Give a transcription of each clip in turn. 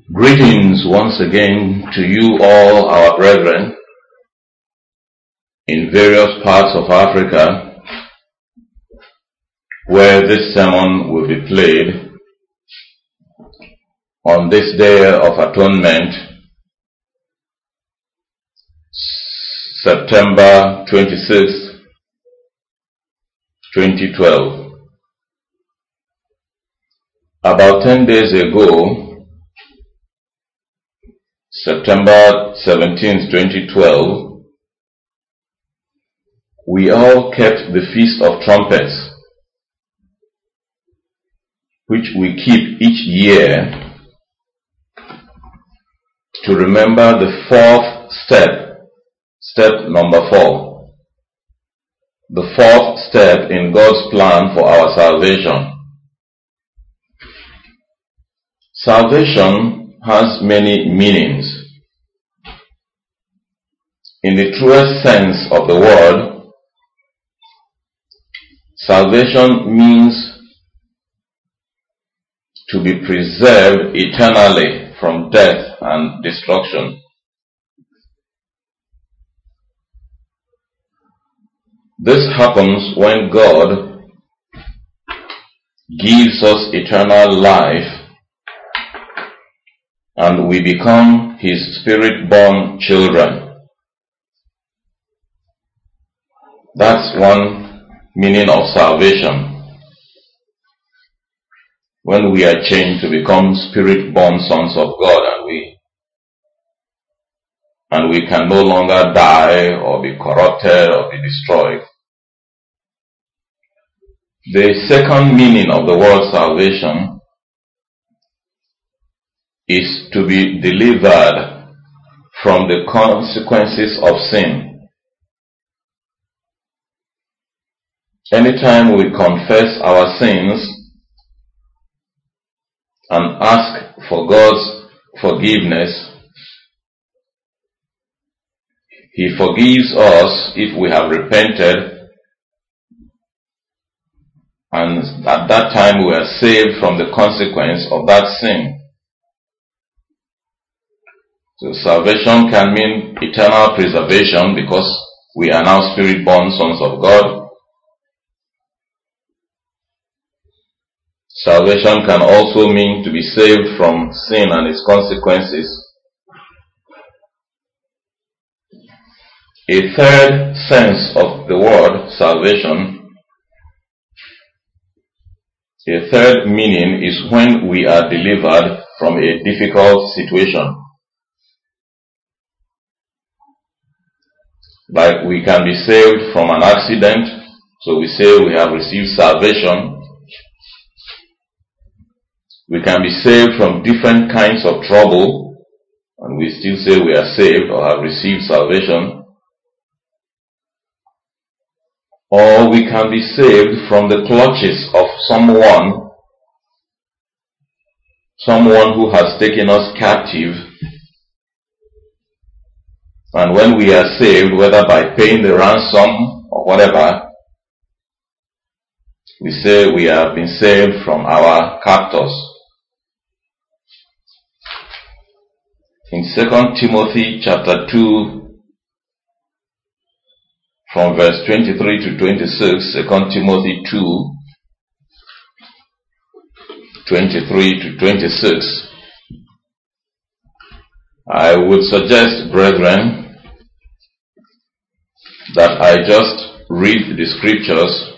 Greetings once again to you all, our brethren, in various parts of Africa, where this sermon will be played on this Day of Atonement, September 26, 2012. About 10 days ago, September 17, 2012, we all kept the Feast of Trumpets, which we keep each year to remember the fourth step number 4, the fourth step in God's plan for our salvation. Salvation has many meanings. In the truest sense of the word, salvation means to be preserved eternally from death and destruction. This happens when God gives us eternal life and we become His Spirit-born children. That's one meaning of salvation. When we are changed to become Spirit-born sons of God, and we can no longer die or be corrupted or be destroyed. The second meaning of the word salvation is to be delivered from the consequences of sin. Anytime we confess our sins and ask for God's forgiveness, He forgives us if we have repented, and at that time we are saved from the consequence of that sin. So salvation can mean eternal preservation because we are now Spirit-born sons of God. Salvation can also mean to be saved from sin and its consequences. A third sense of the word salvation, a third meaning is when we are delivered from a difficult situation. Like we can be saved from an accident, so we say we have received salvation. We can be saved from different kinds of trouble, and we still say we are saved or have received salvation. Or we can be saved from the clutches of someone who has taken us captive. And when we are saved, whether by paying the ransom or whatever, we say we have been saved from our captors. In 2 Timothy chapter 2, from verse 23 to 26, 2 Timothy 2, 23 to 26, I would suggest, brethren, that I just read the scriptures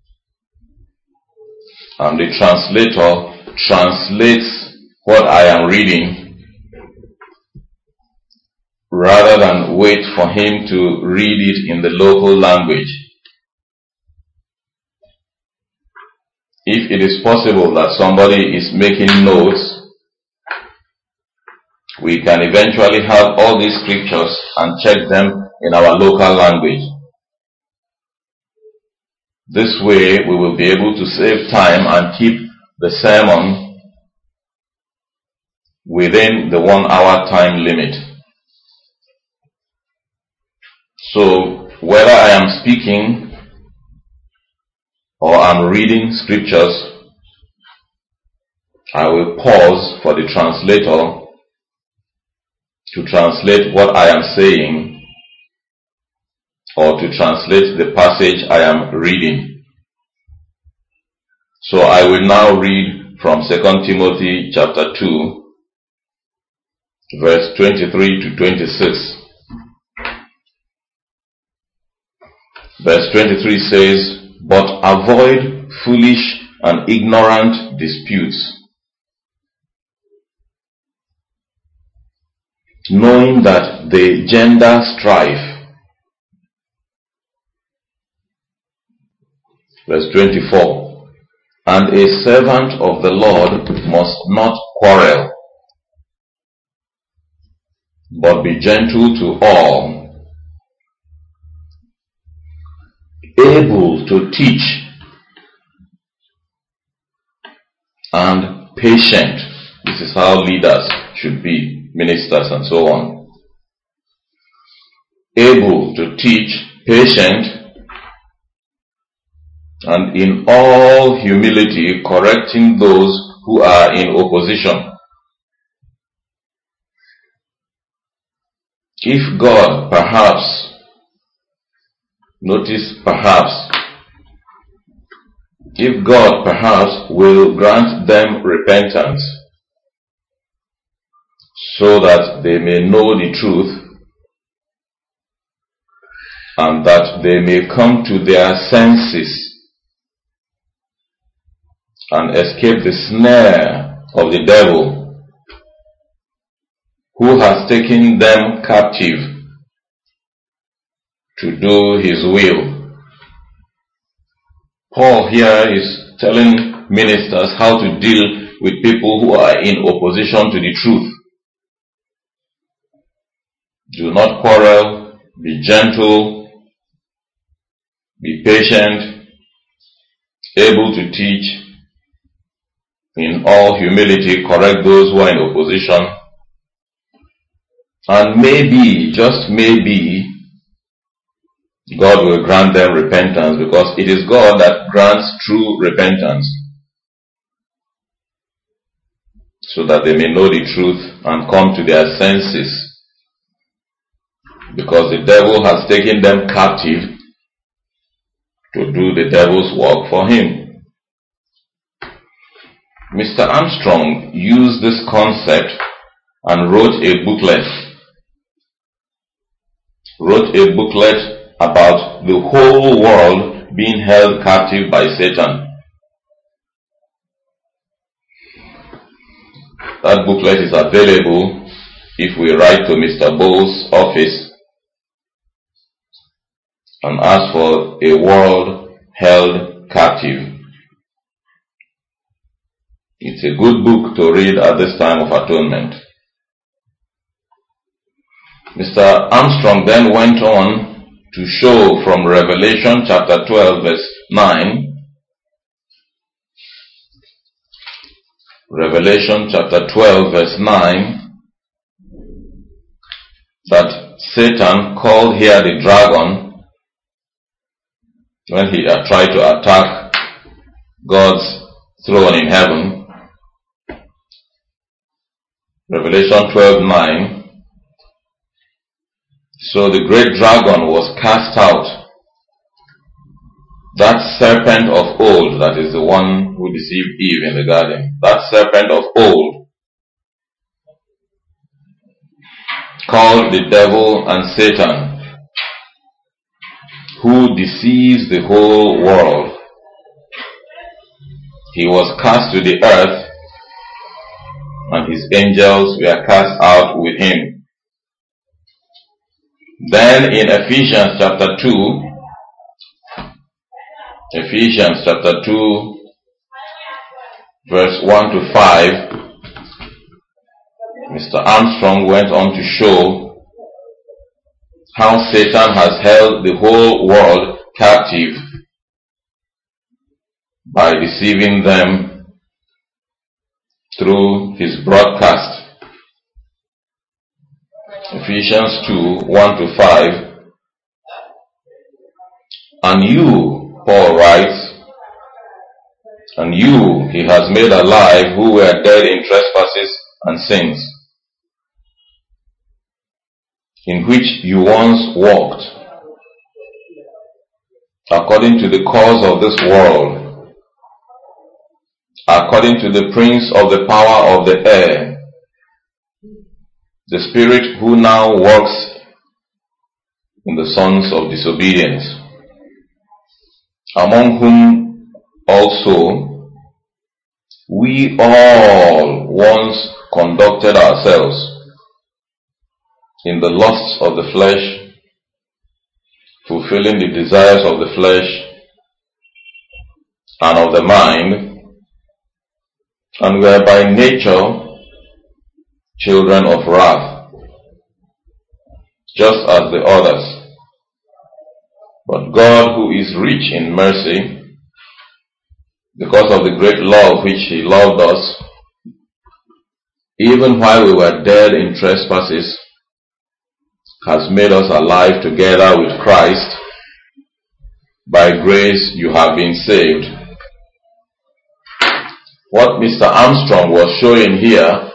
and the translator translates what I am reading rather than wait for him to read it in the local language. If it is possible that somebody is making notes, we can eventually have all these scriptures and check them in our local language. This way we will be able to save time and keep the sermon within the 1 hour time limit. So whether I am speaking or I'm reading scriptures, I will pause for the translator to translate what I am saying or to translate the passage I am reading. So I will now read from 2 Timothy chapter 2, verse 23 to 26. Verse 23 says, "But avoid foolish and ignorant disputes, knowing that they gender strife." Verse 24, "And a servant of the Lord must not quarrel, but be gentle to all, able to teach, and patient." This is how leaders should be, ministers and so on. Able to teach, patient, and in all humility correcting those who are in opposition. If God perhaps, notice perhaps, if God perhaps will grant them repentance, so that they may know the truth, and that they may come to their senses and escape the snare of the devil, who has taken them captive to do his will. Paul here is telling ministers how to deal with people who are in opposition to the truth. Do not quarrel, be gentle, be patient, able to teach, in all humility correct those who are in opposition, and maybe, just maybe, God will grant them repentance, because it is God that grants true repentance, so that they may know the truth and come to their senses, because the devil has taken them captive to do the devil's work for him. Mr. Armstrong used this concept and wrote a booklet about the whole world being held captive by Satan. That booklet is available if we write to Mr. Bowles' office and ask for a world held captive. It's a good book to read at this time of atonement. Mr. Armstrong then went on to show from Revelation chapter 12 verse 9, Revelation chapter 12 verse 9, that Satan, called here the dragon, when he tried to attack God's throne in heaven, Revelation 12:9. So the great dragon was cast out, that serpent of old, that is the one who deceived Eve in the garden, that serpent of old, called the devil and Satan, who deceives the whole world. He was cast to the earth, and his angels were cast out with him. Then in Ephesians chapter 2, verse 1 to 5, Mr. Armstrong went on to show how Satan has held the whole world captive by deceiving them through his broadcast. Ephesians 2, 1 to 5. And you, Paul writes, and you he has made alive who were dead in trespasses and sins, in which you once walked, according to the course of this world, according to the prince of the power of the air, the spirit who now works in the sons of disobedience, among whom also we all once conducted ourselves in the lusts of the flesh, fulfilling the desires of the flesh and of the mind, and were by nature children of wrath, just as the others. But God, who is rich in mercy, because of the great love which He loved us, even while we were dead in trespasses, has made us alive together with Christ. By grace you have been saved. What Mr. Armstrong was showing here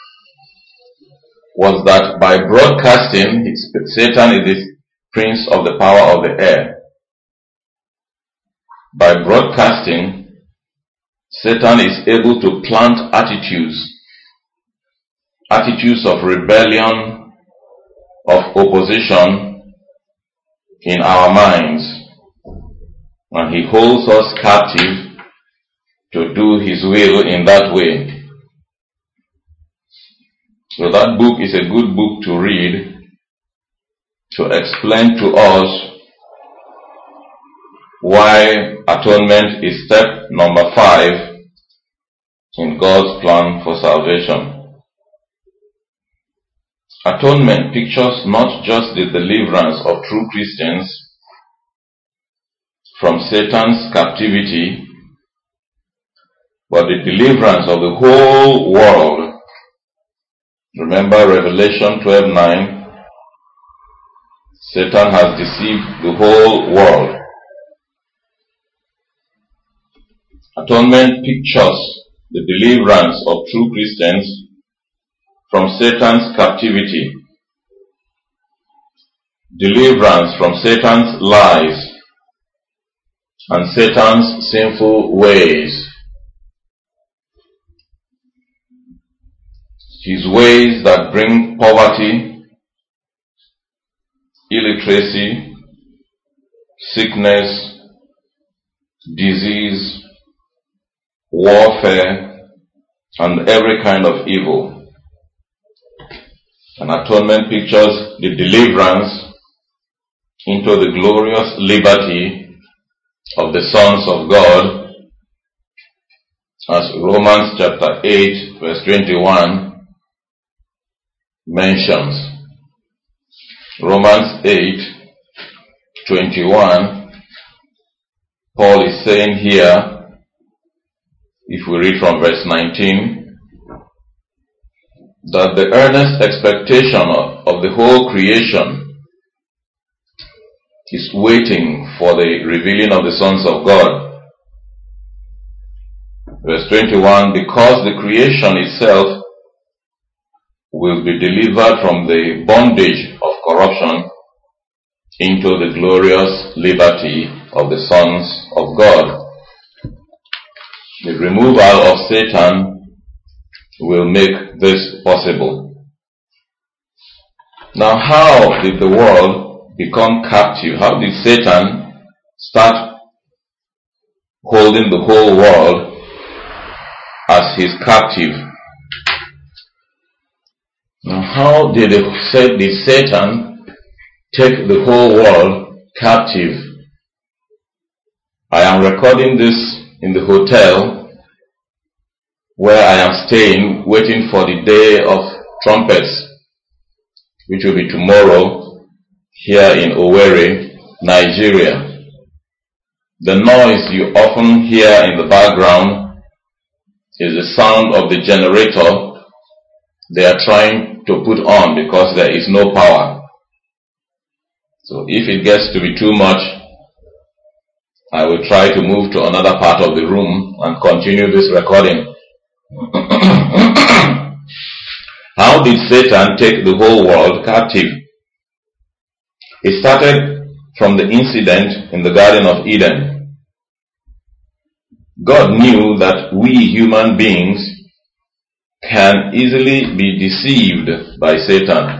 was that by broadcasting, Satan is the prince of the power of the air. By broadcasting, Satan is able to plant attitudes of rebellion, of opposition in our minds, and he holds us captive to do his will in that way. So that book is a good book to read, to explain to us why atonement is step number 5 in God's plan for salvation. Atonement pictures not just the deliverance of true Christians from Satan's captivity, but the deliverance of the whole world. Remember Revelation 12:9, Satan has deceived the whole world. Atonement pictures the deliverance of true Christians from Satan's captivity, deliverance from Satan's lies and Satan's sinful ways. His ways that bring poverty, illiteracy, sickness, disease, warfare, and every kind of evil. And atonement pictures the deliverance into the glorious liberty of the sons of God, as Romans chapter 8 verse 21 mentions. Romans 8:21, Paul is saying here, if we read from verse 19, that the earnest expectation of the whole creation is waiting for the revealing of the sons of God. Verse 21, because the creation itself will be delivered from the bondage of corruption into the glorious liberty of the sons of God. The removal of Satan will make this possible. Now, how did the world become captive? How did Satan start holding the whole world as his captive? Now, how did Satan take the whole world captive? I am recording this in the hotel where I am staying, waiting for the day of trumpets, which will be tomorrow here in Owerri, Nigeria. The noise you often hear in the background is the sound of the generator they are trying to put on because there is no power. So if it gets to be too much, I will try to move to another part of the room and continue this recording. How did Satan take the whole world captive? It started from the incident in the Garden of Eden. God knew that we human beings can easily be deceived by Satan.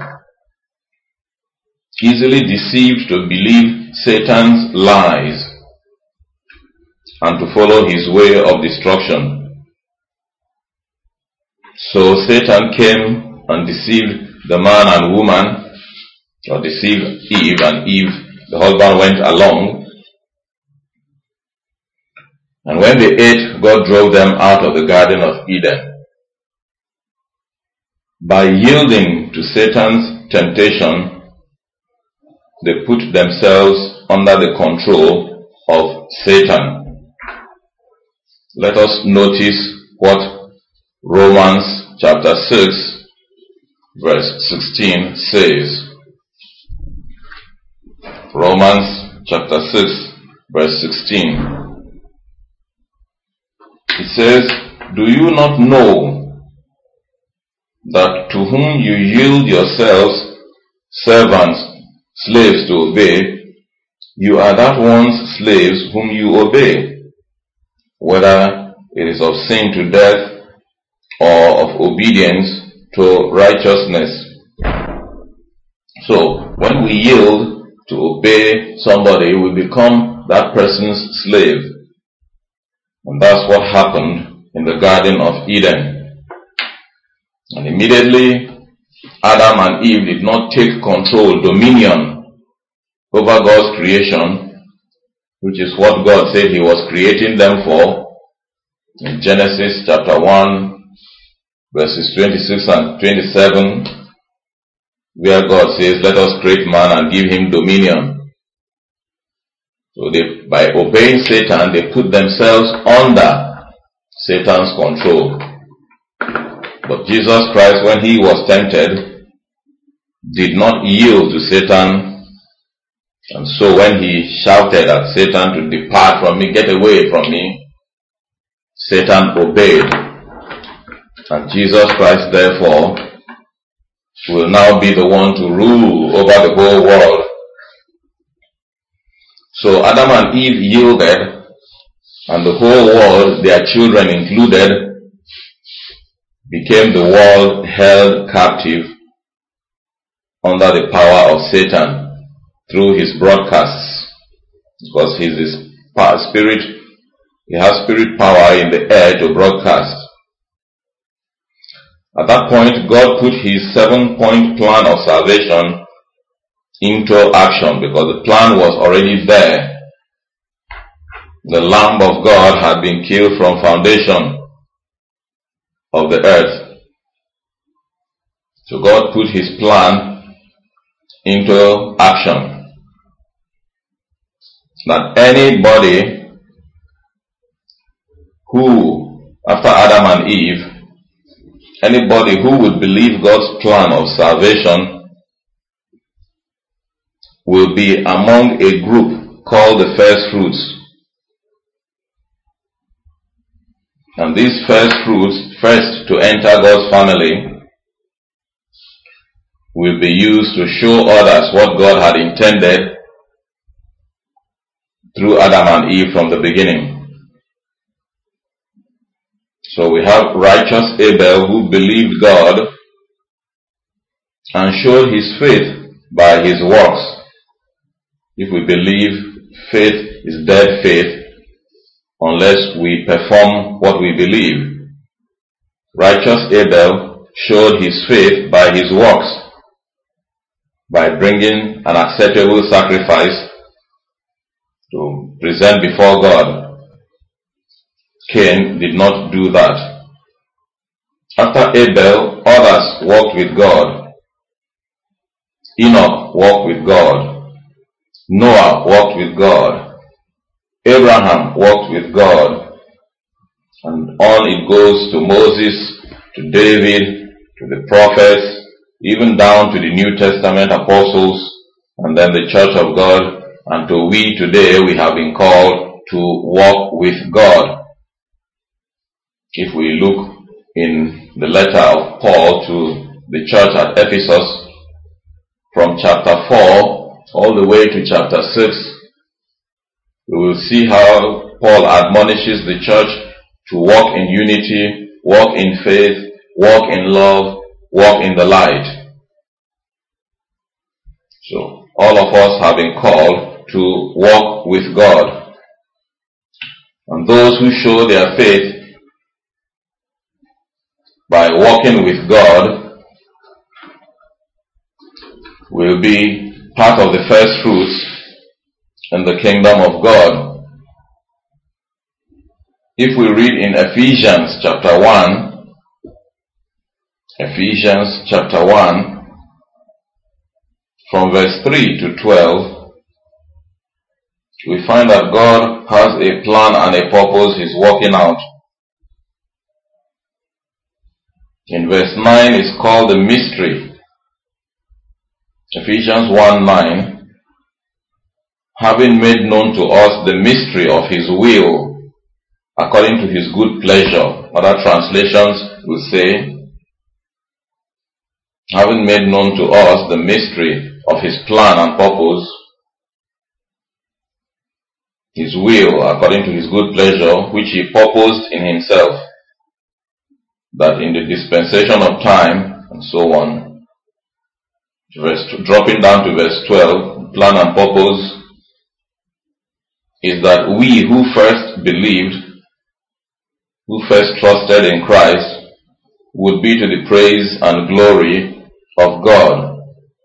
Easily deceived to believe Satan's lies and to follow his way of destruction. So Satan came and deceived the man and woman, or deceived Eve, and Eve, the husband, went along. And when they ate, God drove them out of the Garden of Eden. By yielding to Satan's temptation, they put themselves under the control of Satan. Let us notice what Romans chapter 6 verse 16 says. Romans chapter 6 verse 16. It says, "Do you not know that to whom you yield yourselves servants, slaves to obey, you are that one's slaves whom you obey, whether it is of sin to death or of obedience to righteousness." So, when we yield to obey somebody, we become that person's slave. And that's what happened in the Garden of Eden. And immediately, Adam and Eve did not take control, dominion over God's creation, which is what God said He was creating them for. In Genesis chapter 1, verses 26 and 27, where God says, "Let us create man and give him dominion." So by obeying Satan, they put themselves under Satan's control. But Jesus Christ, when He was tempted, did not yield to Satan. And so when He shouted at Satan to depart from me, get away from me, Satan obeyed. And Jesus Christ, therefore, will now be the one to rule over the whole world. So Adam and Eve yielded, and the whole world, their children included, became the world held captive under the power of Satan through his broadcasts. Because he has spirit power in the air to broadcast. At that point, God put His 7-point plan of salvation into action, because the plan was already there. The Lamb of God had been killed from foundation of the earth. So God put His plan into action. That anybody who, after Adam and Eve, anybody who would believe God's plan of salvation will be among a group called the first fruits. And these first fruits, first to enter God's family, will be used to show others what God had intended through Adam and Eve from the beginning. So we have righteous Abel, who believed God and showed his faith by his works. If we believe, faith is dead faith unless we perform what we believe. Righteous Abel showed his faith by his works, by bringing an acceptable sacrifice to present before God. Cain did not do that. After Abel, others walked with God. Enoch walked with God. Noah walked with God. Abraham walked with God. And on it goes to Moses, to David, to the prophets, even down to the New Testament apostles, and then the church of God, and to we today, we have been called to walk with God. If we look in the letter of Paul to the church at Ephesus, from chapter 4 all the way to chapter 6, we will see how Paul admonishes the church to walk in unity, walk in faith, walk in love, walk in the light. So, all of us have been called to walk with God. And those who show their faith by walking with God will be part of the first fruits in the kingdom of God. If we read in Ephesians chapter 1, from verse 3 to 12, we find that God has a plan and a purpose He's working out. In verse 9 is called the mystery. Ephesians 1:9, having made known to us the mystery of His will, according to His good pleasure. Other translations will say, having made known to us the mystery of His plan and purpose, His will, according to His good pleasure, which He purposed in Himself, that in the dispensation of time, and so on. Dropping down to verse 12, plan and purpose is that we who first believed, who first trusted in Christ, would be to the praise and glory of God.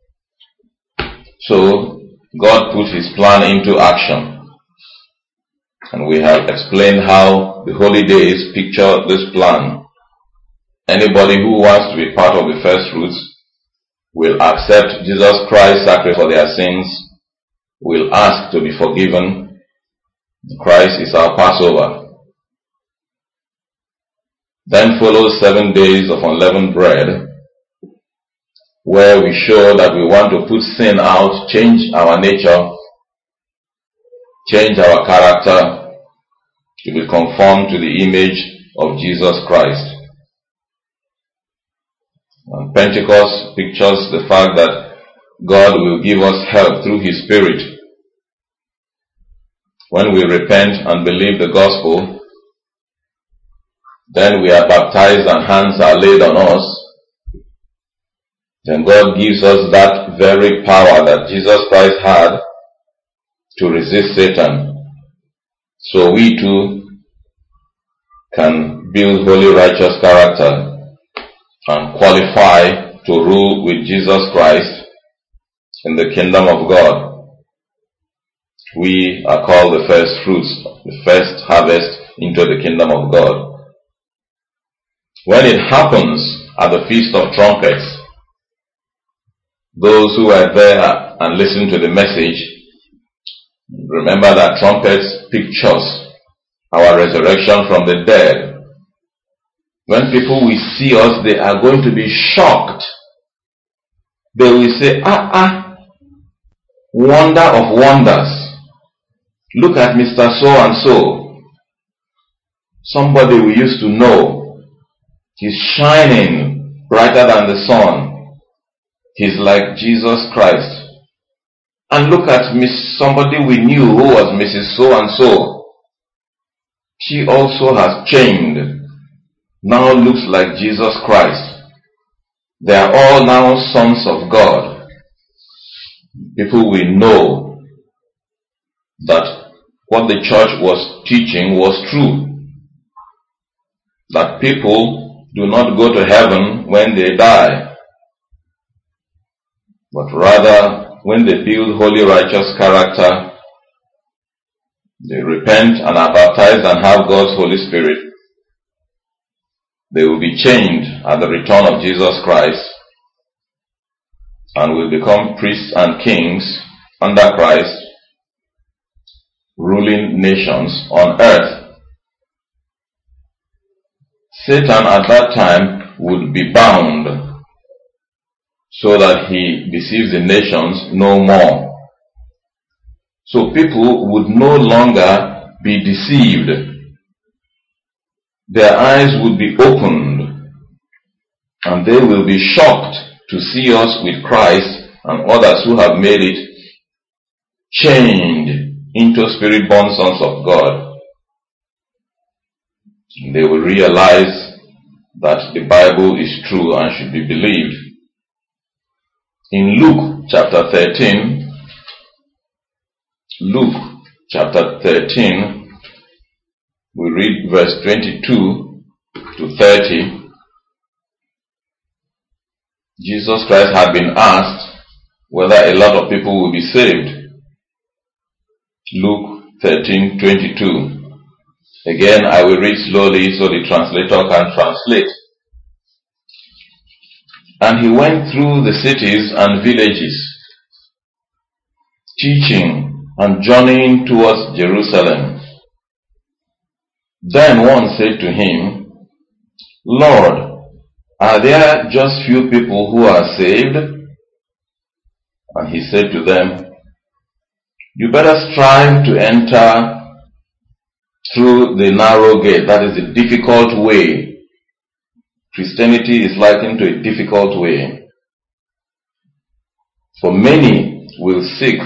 So, God put His plan into action. And we have explained how the holy days picture this plan. Anybody who wants to be part of the first fruits will accept Jesus Christ's sacrifice for their sins, will ask to be forgiven. Christ is our Passover. Then follows 7 days of unleavened bread, where we show that we want to put sin out, change our nature, change our character to be conformed to the image of Jesus Christ. And Pentecost pictures the fact that God will give us help through His Spirit. When we repent and believe the gospel, then we are baptized and hands are laid on us. Then God gives us that very power that Jesus Christ had to resist Satan. So we too can build holy righteous character and qualify to rule with Jesus Christ in the kingdom of God. We are called the first fruits, the first harvest into the kingdom of God. When it happens at the Feast of Trumpets, those who were there and listened to the message, remember that trumpets pictures our resurrection from the dead. When people will see us, they are going to be shocked. They will say, wonder of wonders. Look at Mr. So-and-so. Somebody we used to know. He's shining brighter than the sun. He's like Jesus Christ. And look at somebody we knew who was Mrs. So-and-so. She also has changed. Now looks like Jesus Christ. They are all now sons of God. People will know that what the church was teaching was true. That people do not go to heaven when they die, but rather when they build holy righteous character, they repent and are baptized and have God's Holy Spirit, they will be changed at the return of Jesus Christ and will become priests and kings under Christ, ruling nations on earth. Satan at that time would be bound so that he deceives the nations no more. So people would no longer be deceived. Their eyes would be opened and they will be shocked to see us with Christ and others who have made it chained into spirit-born sons of God. They will realize that the Bible is true and should be believed. In Luke chapter 13, we read verse 22 to 30. Jesus Christ had been asked whether a lot of people will be saved. Luke 13:22. Again, I will read slowly so the translator can translate. And he went through the cities and villages, teaching and journeying towards Jerusalem. Then one said to him, Lord, are there just few people who are saved? And he said to them, you better strive to enter through the narrow gate. That is the difficult way. Christianity is likened to a difficult way. For many will seek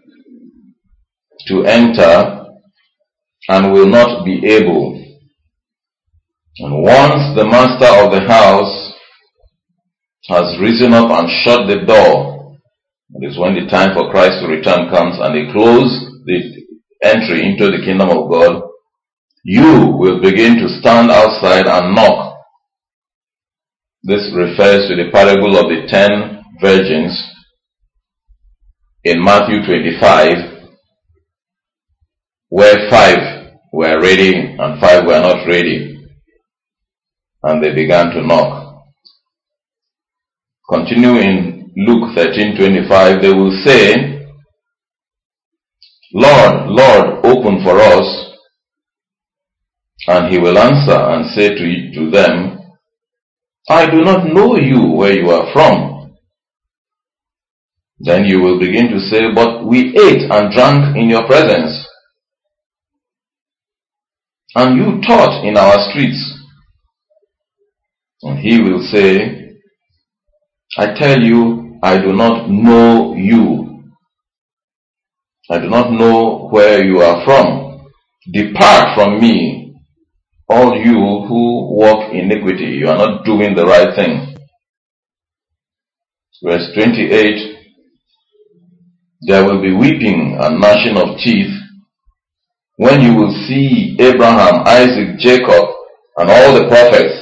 to enter and will not be able. And once the master of the house has risen up and shut the door, it is when the time for Christ to return comes and they close the entry into the kingdom of God, you will begin to stand outside and knock. This refers to the parable of the 10 virgins in Matthew 25, where 5 were ready and 5 were not ready, and they began to knock. Continue in Luke 13:25, they will say, Lord, Lord, open for us. And he will answer and say to them, I do not know you where you are from. Then you will begin to say, but we ate and drank in your presence, and you taught in our streets. And he will say, I tell you, I do not know you. I do not know where you are from. Depart from me, all you who walk iniquity. You are not doing the right thing. Verse 28, there will be weeping and gnashing of teeth when you will see Abraham, Isaac, Jacob, and all the prophets.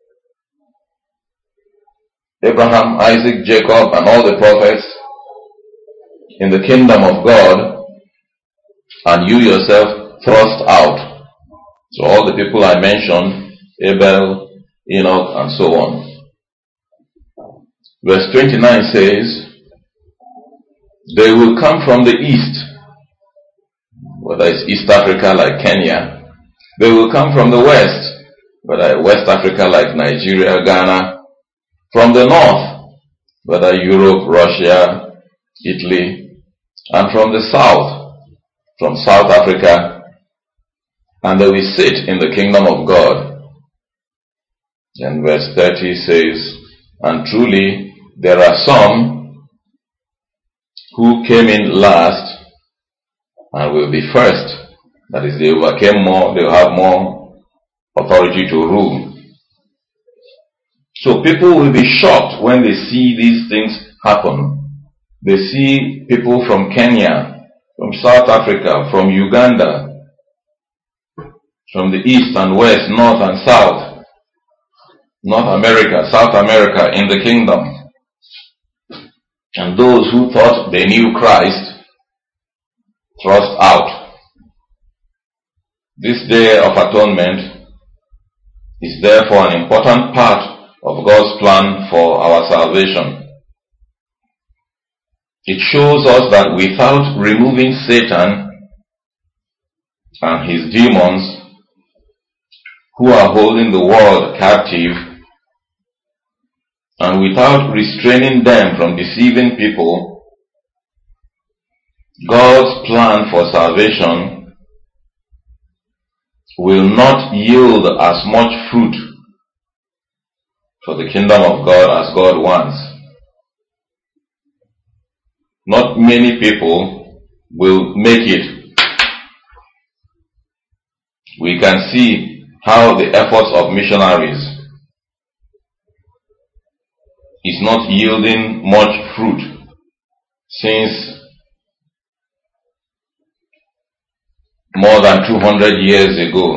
Abraham, Isaac, Jacob, and all the prophets in the kingdom of God, and you yourself thrust out. So all the people I mentioned, Abel, Enoch, and so on. Verse 29 says, they will come from the east, whether it's East Africa like Kenya. They will come from the west, whether West Africa like Nigeria, Ghana. From the north, whether Europe, Russia, Italy, and from the south, from South Africa, and they will sit in the kingdom of God. And verse 30 says, and truly there are some who came in last and will be first. That is, they overcame more, they will have more authority to rule. So people will be shocked when they see these things happen. They see people from Kenya, from South Africa, from Uganda, from the east and west, north and south, North America, South America in the kingdom. And those who thought they knew Christ thrust out. This day of atonement is therefore an important part of God's plan for our salvation. It shows us that without removing Satan and his demons who are holding the world captive, and without restraining them from deceiving people, God's plan for salvation will not yield as much fruit for the kingdom of God as God wants. Not many people will make it. We can see how the efforts of missionaries is not yielding much fruit since more than 200 years ago,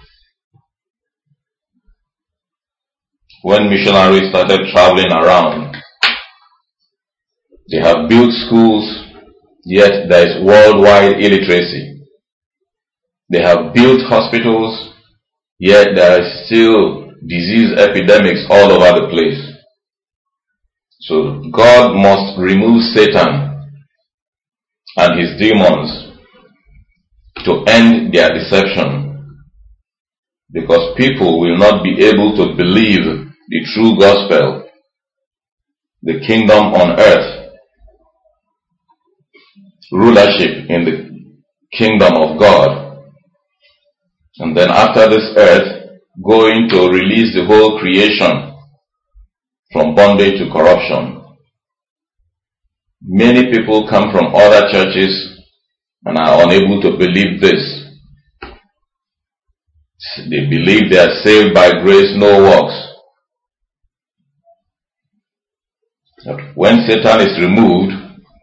when missionaries started traveling around. They have built schools, yet there is worldwide illiteracy. They have built hospitals, yet there is still disease epidemics all over the place. So God must remove Satan and his demons to end their deception, because people will not be able to believe the true gospel, the kingdom on earth, rulership in the kingdom of God, and then after this earth, going to release the whole creation from bondage to corruption. Many people come from other churches and are unable to believe this. They believe they are saved by grace, no works. But when Satan is removed,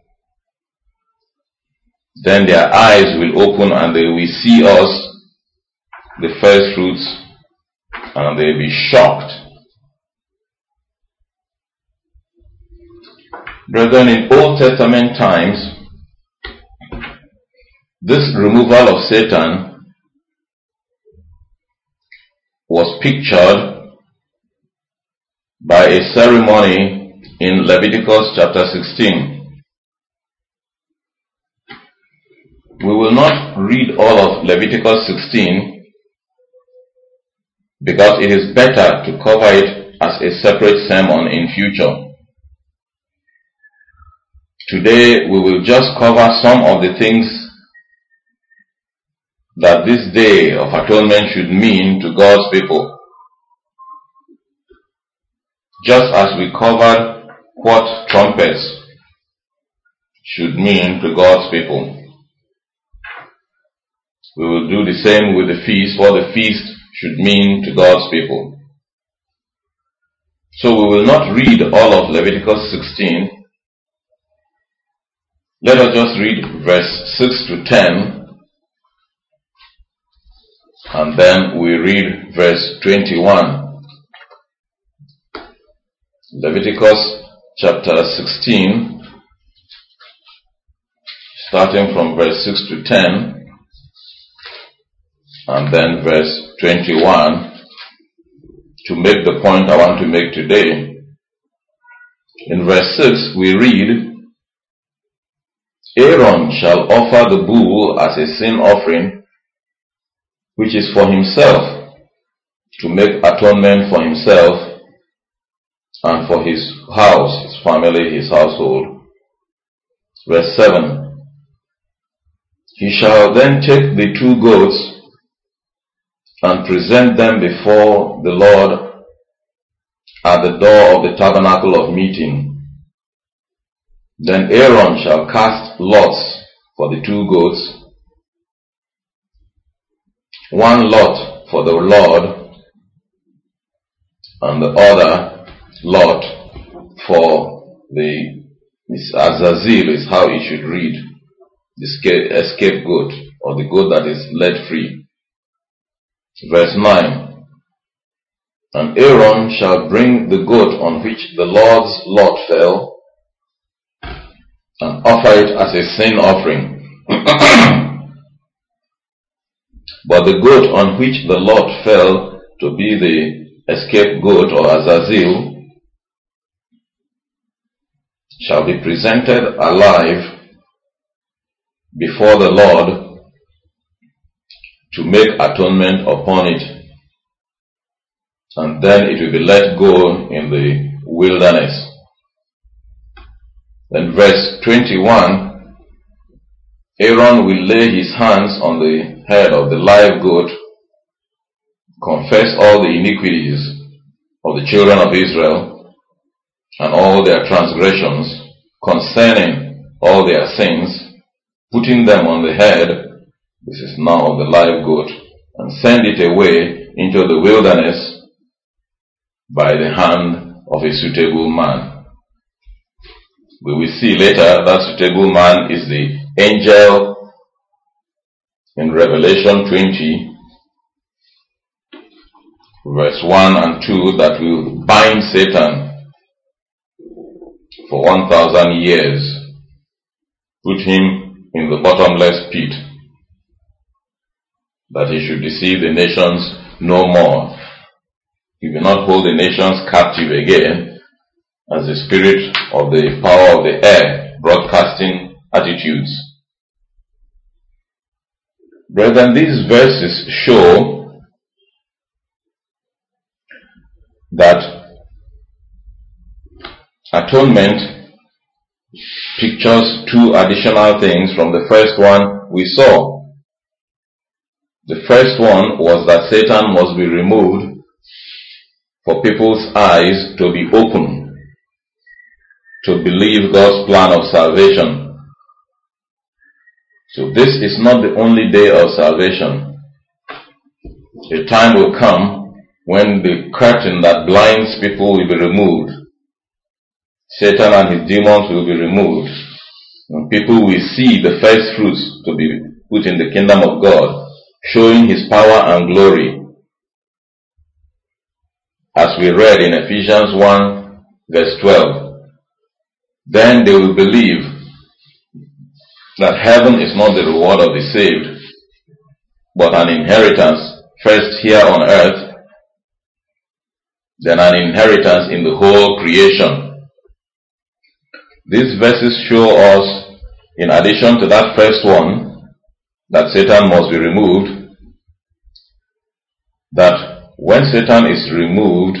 then their eyes will open and they will see us, the first fruits, and they will be shocked. Brethren, in Old Testament times, this removal of Satan was pictured by a ceremony in Leviticus chapter 16. We will not read all of Leviticus 16 because it is better to cover it as a separate sermon in future. Today we will just cover some of the things that this day of atonement should mean to God's people. Just as we covered what trumpets should mean to God's people. We will do the same with the feast, what the feast should mean to God's people. So we will not read all of Leviticus 16. Let us just read verse 6 to 10, and then we read verse 21. Leviticus chapter 16, starting from verse 6 to 10, and then verse 21, to make the point I want to make today. In verse 6 we read, Aaron shall offer the bull as a sin offering, which is for himself, to make atonement for himself and for his house, his family, his household. Verse 7. He shall then take the 2 goats and present them before the Lord at the door of the tabernacle of meeting. Then Aaron shall cast lots for the 2 goats, one lot for the Lord, and the other lot for the Azazel, is how it should read, the scapegoat, or the goat that is led free. Verse 9. And Aaron shall bring the goat on which the Lord's lot fell, and offer it as a sin offering. But the goat on which the lot fell to be the scapegoat or Azazel shall be presented alive before the Lord to make atonement upon it, and then it will be let go in the wilderness. Then verse 21, Aaron will lay his hands on the head of the live goat, confess all the iniquities of the children of Israel and all their transgressions concerning all their sins, putting them on the head, this is now the live goat, and send it away into the wilderness by the hand of a suitable man. We will see later that suitable man is the angel in Revelation 20, verse 1 and 2, that will bind Satan for 1,000 years, put him in the bottomless pit, that he should deceive the nations no more. He will not hold the nations captive again as the spirit of the power of the air broadcasting attitudes. Brethren, these verses show that atonement pictures two additional things from the first one we saw. The first one was that Satan must be removed for people's eyes to be open to believe God's plan of salvation. So this is not the only day of salvation. A time will come when the curtain that blinds people will be removed. Satan and his demons will be removed. And people will see the first fruits to be put in the kingdom of God, showing his power and glory. As we read in Ephesians 1 verse 12, then they will believe that heaven is not the reward of the saved, but an inheritance first here on earth, then an inheritance in the whole creation. These verses show us, in addition to that first one, that Satan must be removed, that when Satan is removed,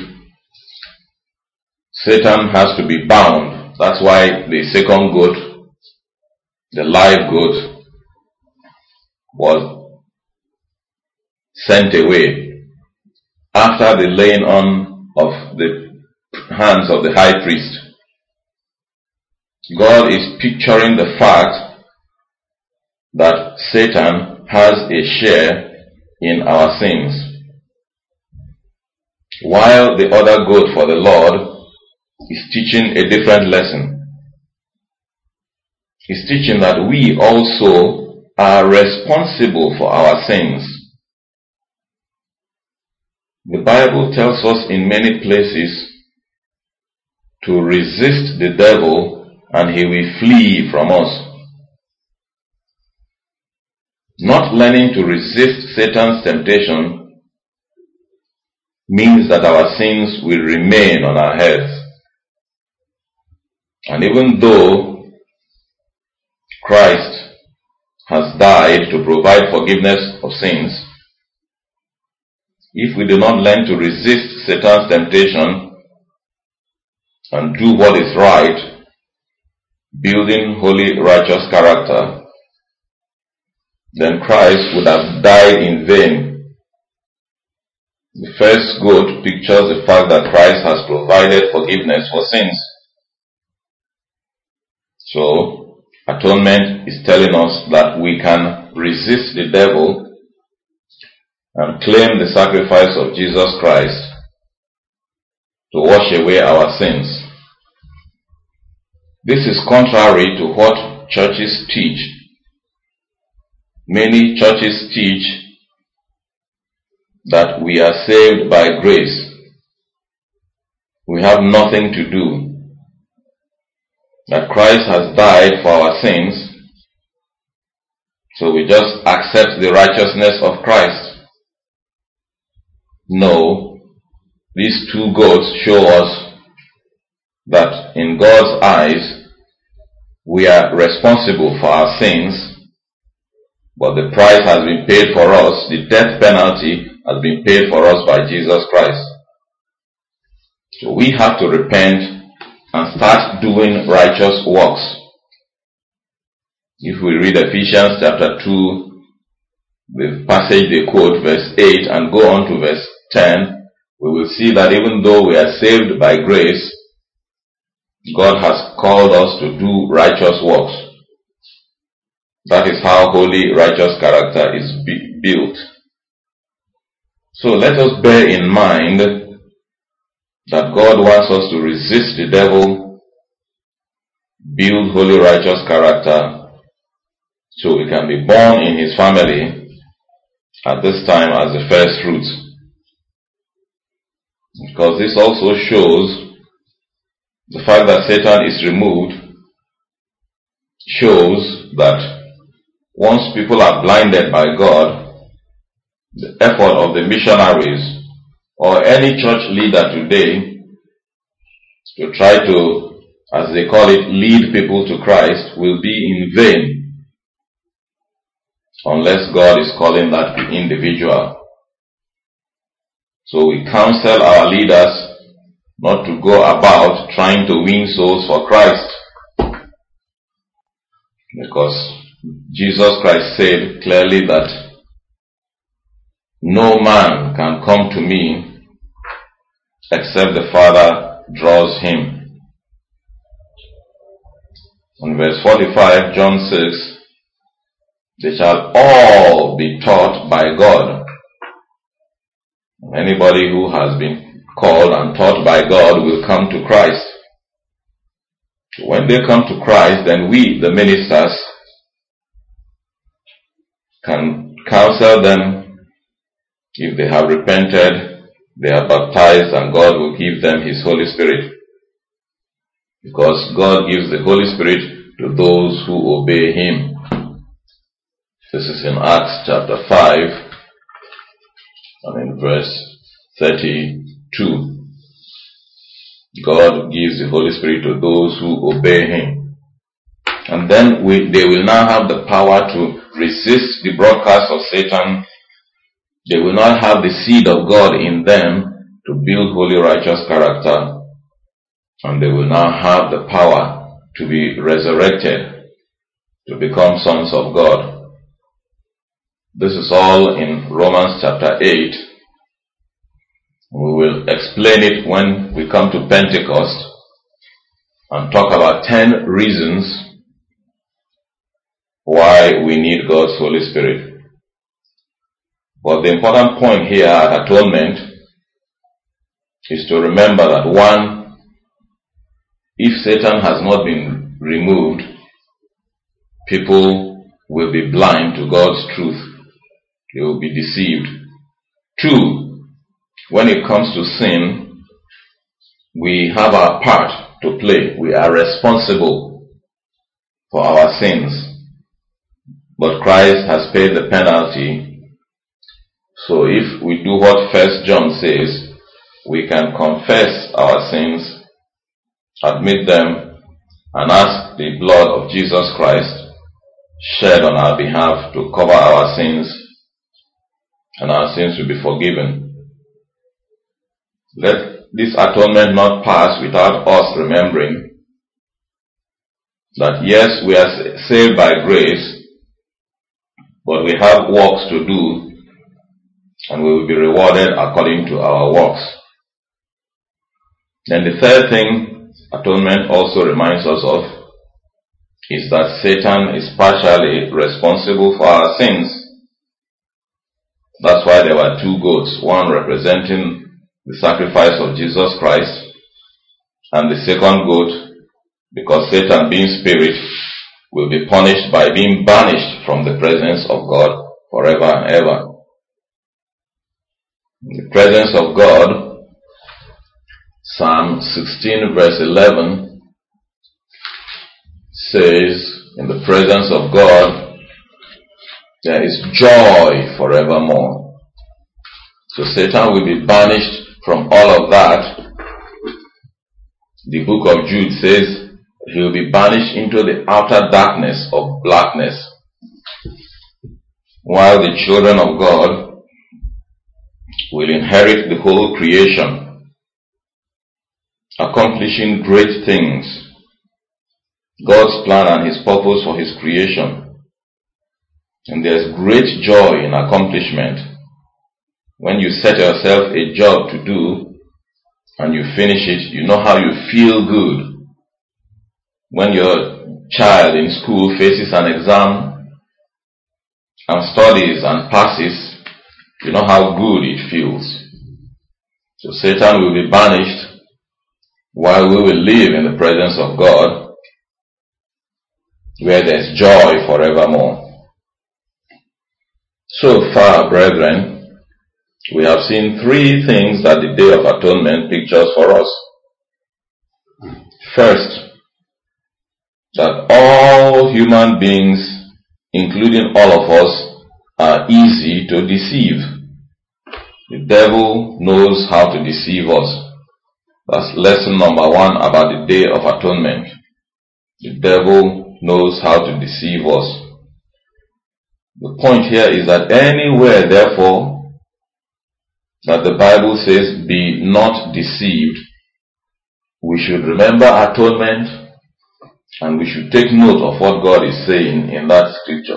Satan has to be bound. That's why the second goat, the live goat, was sent away after the laying on of the hands of the high priest. God is picturing the fact that Satan has a share in our sins, while the other goat for the Lord is teaching a different lesson. He's teaching that we also are responsible for our sins. The Bible tells us in many places to resist the devil and he will flee from us. Not learning to resist Satan's temptation means that our sins will remain on our heads. And even though Christ has died to provide forgiveness of sins, if we do not learn to resist Satan's temptation and do what is right, building holy, righteous character, then Christ would have died in vain. The first goat pictures the fact that Christ has provided forgiveness for sins. So, atonement is telling us that we can resist the devil and claim the sacrifice of Jesus Christ to wash away our sins. This is contrary to what churches teach. Many churches teach that we are saved by grace. We have nothing to do. That Christ has died for our sins, so we just accept the righteousness of Christ. No, these two goats show us that in God's eyes we are responsible for our sins, but the price has been paid for us, the death penalty has been paid for us by Jesus Christ. So we have to repent and start doing righteous works. If we read Ephesians chapter 2, the passage they quote, verse 8, and go on to verse 10, we will see that even though we are saved by grace, God has called us to do righteous works. That is how holy, righteous character is built. So let us bear in mind that God wants us to resist the devil, build holy, righteous character, so we can be born in his family at this time as the first fruits. Because this also shows the fact that Satan is removed, shows that once people are blinded by God, the effort of the missionaries or any church leader today to try to, as they call it, lead people to Christ will be in vain unless God is calling that individual. So we counsel our leaders not to go about trying to win souls for Christ, because Jesus Christ said clearly that no man can come to me except the Father draws him. In verse 45, John says, they shall all be taught by God. Anybody who has been called and taught by God will come to Christ. When they come to Christ, then we, the ministers, can counsel them. If they have repented, they are baptized, and God will give them His Holy Spirit. Because God gives the Holy Spirit to those who obey Him. This is in Acts chapter 5, and in verse 32. God gives the Holy Spirit to those who obey Him. And then they will now have the power to resist the broadcast of Satan. They will not have the seed of God in them to build holy, righteous character. And they will now have the power to be resurrected, to become sons of God. This is all in Romans chapter 8. We will explain it when we come to Pentecost and talk about 10 reasons why we need God's Holy Spirit. But the important point here at atonement is to remember that one, if Satan has not been removed, people will be blind to God's truth. They will be deceived. Two, when it comes to sin, we have our part to play. We are responsible for our sins. But Christ has paid the penalty. So if we do what 1 John says, we can confess our sins, admit them, and ask the blood of Jesus Christ shed on our behalf to cover our sins, and our sins will be forgiven. Let this atonement not pass without us remembering that yes, we are saved by grace, but we have works to do, and we will be rewarded according to our works. Then the third thing atonement also reminds us of is that Satan is partially responsible for our sins. That's why there were two goats, one representing the sacrifice of Jesus Christ, and the second goat, because Satan, being spirit, will be punished by being banished from the presence of God forever and ever. In the presence of God, Psalm 16 verse 11 says, in the presence of God, there is joy forevermore. So Satan will be banished from all of that. The book of Jude says he will be banished into the outer darkness of blackness, while the children of God will inherit the whole creation, accomplishing great things. God's plan and His purpose for His creation. And there's great joy in accomplishment. When you set yourself a job to do and you finish it, you know how you feel good. When your child in school faces an exam and studies and passes, you know how good it feels. So Satan will be banished while we will live in the presence of God, where there is joy forevermore. So far, brethren, we have seen three things that the Day of Atonement pictures for us. First, that all human beings, including all of us, are easy to deceive. The devil knows how to deceive us. That's lesson number one about the Day of Atonement. The devil knows how to deceive us. The point here is that anywhere, therefore, that the Bible says, be not deceived, we should remember atonement, and we should take note of what God is saying in that scripture.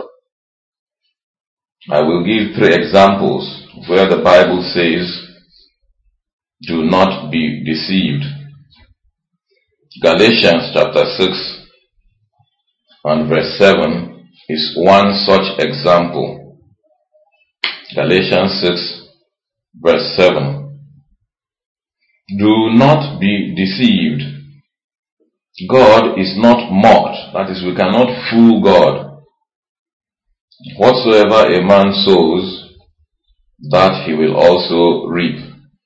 I will give three examples where the Bible says, do not be deceived. Galatians chapter 6 and verse 7 is one such example. Galatians 6 verse 7. Do not be deceived. God is not mocked. That is, we cannot fool God. Whatsoever a man sows, that he will also reap.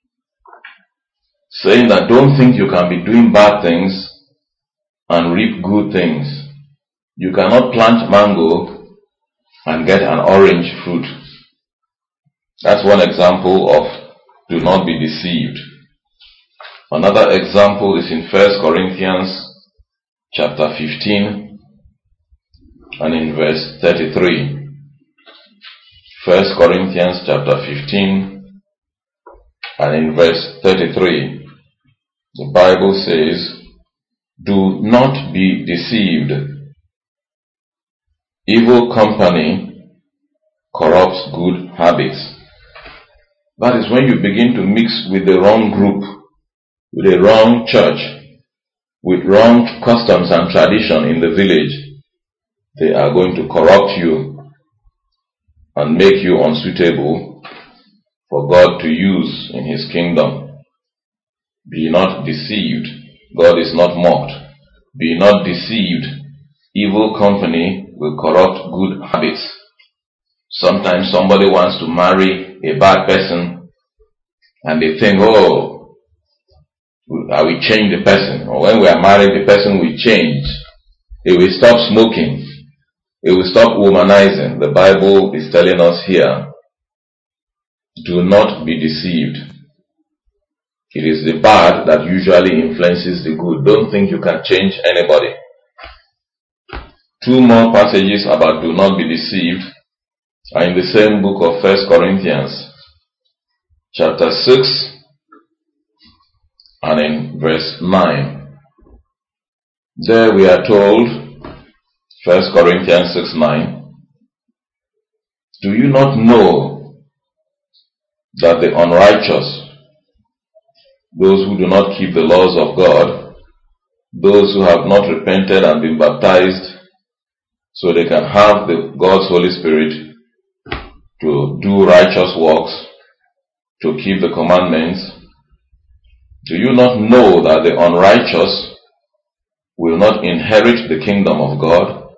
Saying that don't think you can be doing bad things and reap good things. You cannot plant mango and get an orange fruit. That's one example of do not be deceived. Another example is in 1 Corinthians chapter 15 and in verse 33. 1 Corinthians chapter 15 and in verse 33. The Bible says, do not be deceived. Evil company corrupts good habits. That is when you begin to mix with the wrong group, with the wrong church, with wrong customs and tradition in the village. They are going to corrupt you and make you unsuitable for God to use in His kingdom. Be not deceived. God is not mocked. Be not deceived. Evil company will corrupt good habits. Sometimes somebody wants to marry a bad person and they think, oh, I will change the person. Or when we are married, the person will change. He will stop smoking. He will stop womanizing. The Bible is telling us here, do not be deceived. It is the bad that usually influences the good. Don't think you can change anybody. Two more passages about do not be deceived are in the same book of 1 Corinthians, chapter 6, and in verse 9. There we are told, 1 Corinthians 6:9, do you not know that the unrighteous, those who do not keep the laws of God, those who have not repented and been baptized so they can have God's Holy Spirit to do righteous works, to keep the commandments, do you not know that the unrighteous will not inherit the kingdom of God?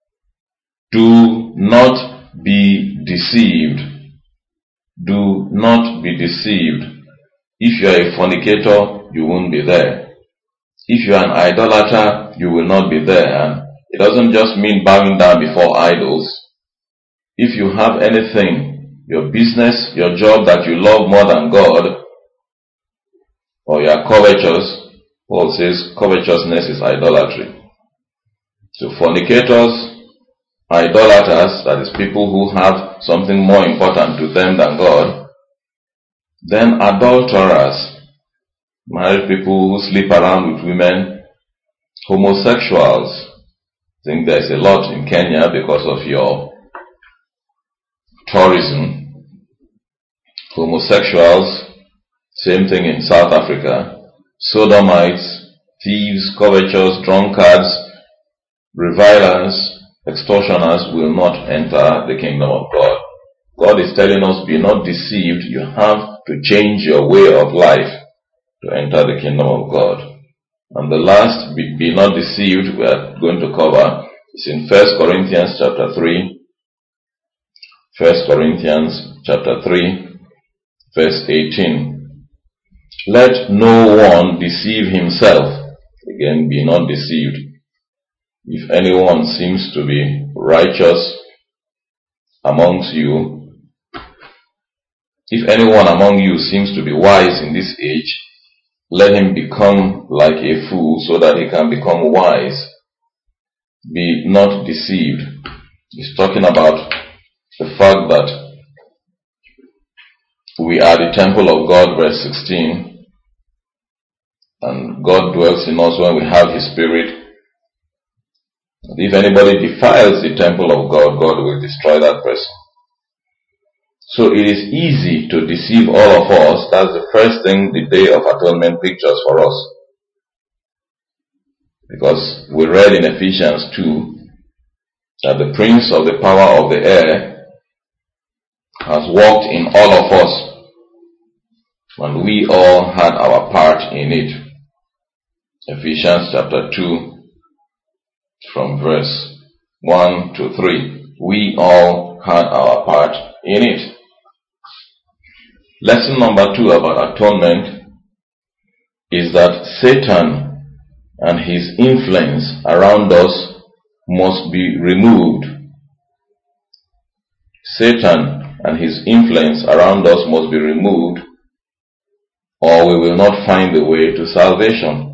Do not be deceived. Do not be deceived. If you are a fornicator, you won't be there. If you are an idolater, you will not be there. And it doesn't just mean bowing down before idols. If you have anything, your business, your job that you love more than God, or you are covetous, Paul says covetousness is idolatry. So fornicators, idolaters, that is people who have something more important to them than God, then adulterers, married people who sleep around with women, homosexuals. I think there's a lot in Kenya because of your tourism. Homosexuals, same thing in South Africa. Sodomites, thieves, covetous, drunkards, revilers, extortioners will not enter the kingdom of God. God is telling us, be not deceived. You have to change your way of life to enter the kingdom of God. And the last, be not deceived, we are going to cover, is in 1 Corinthians chapter 3. 1 Corinthians chapter 3, verse 18. Let no one deceive himself. Again, be not deceived. If anyone seems to be righteous amongst you, if anyone among you seems to be wise in this age, let him become like a fool so that he can become wise. Be not deceived. He's talking about the fact that we are the temple of God, verse 16, and God dwells in us when we have His Spirit. If anybody defiles the temple of God, God will destroy that person. So it is easy to deceive all of us. That's the first thing the Day of Atonement pictures for us. Because we read in Ephesians 2 that the prince of the power of the air has walked in all of us, and we all had our part in it. Ephesians chapter 2 from verse 1 to 3. We all had our part in it. Lesson number 2 about atonement is that Satan and his influence around us must be removed. Satan and his influence around us must be removed, or we will not find the way to salvation.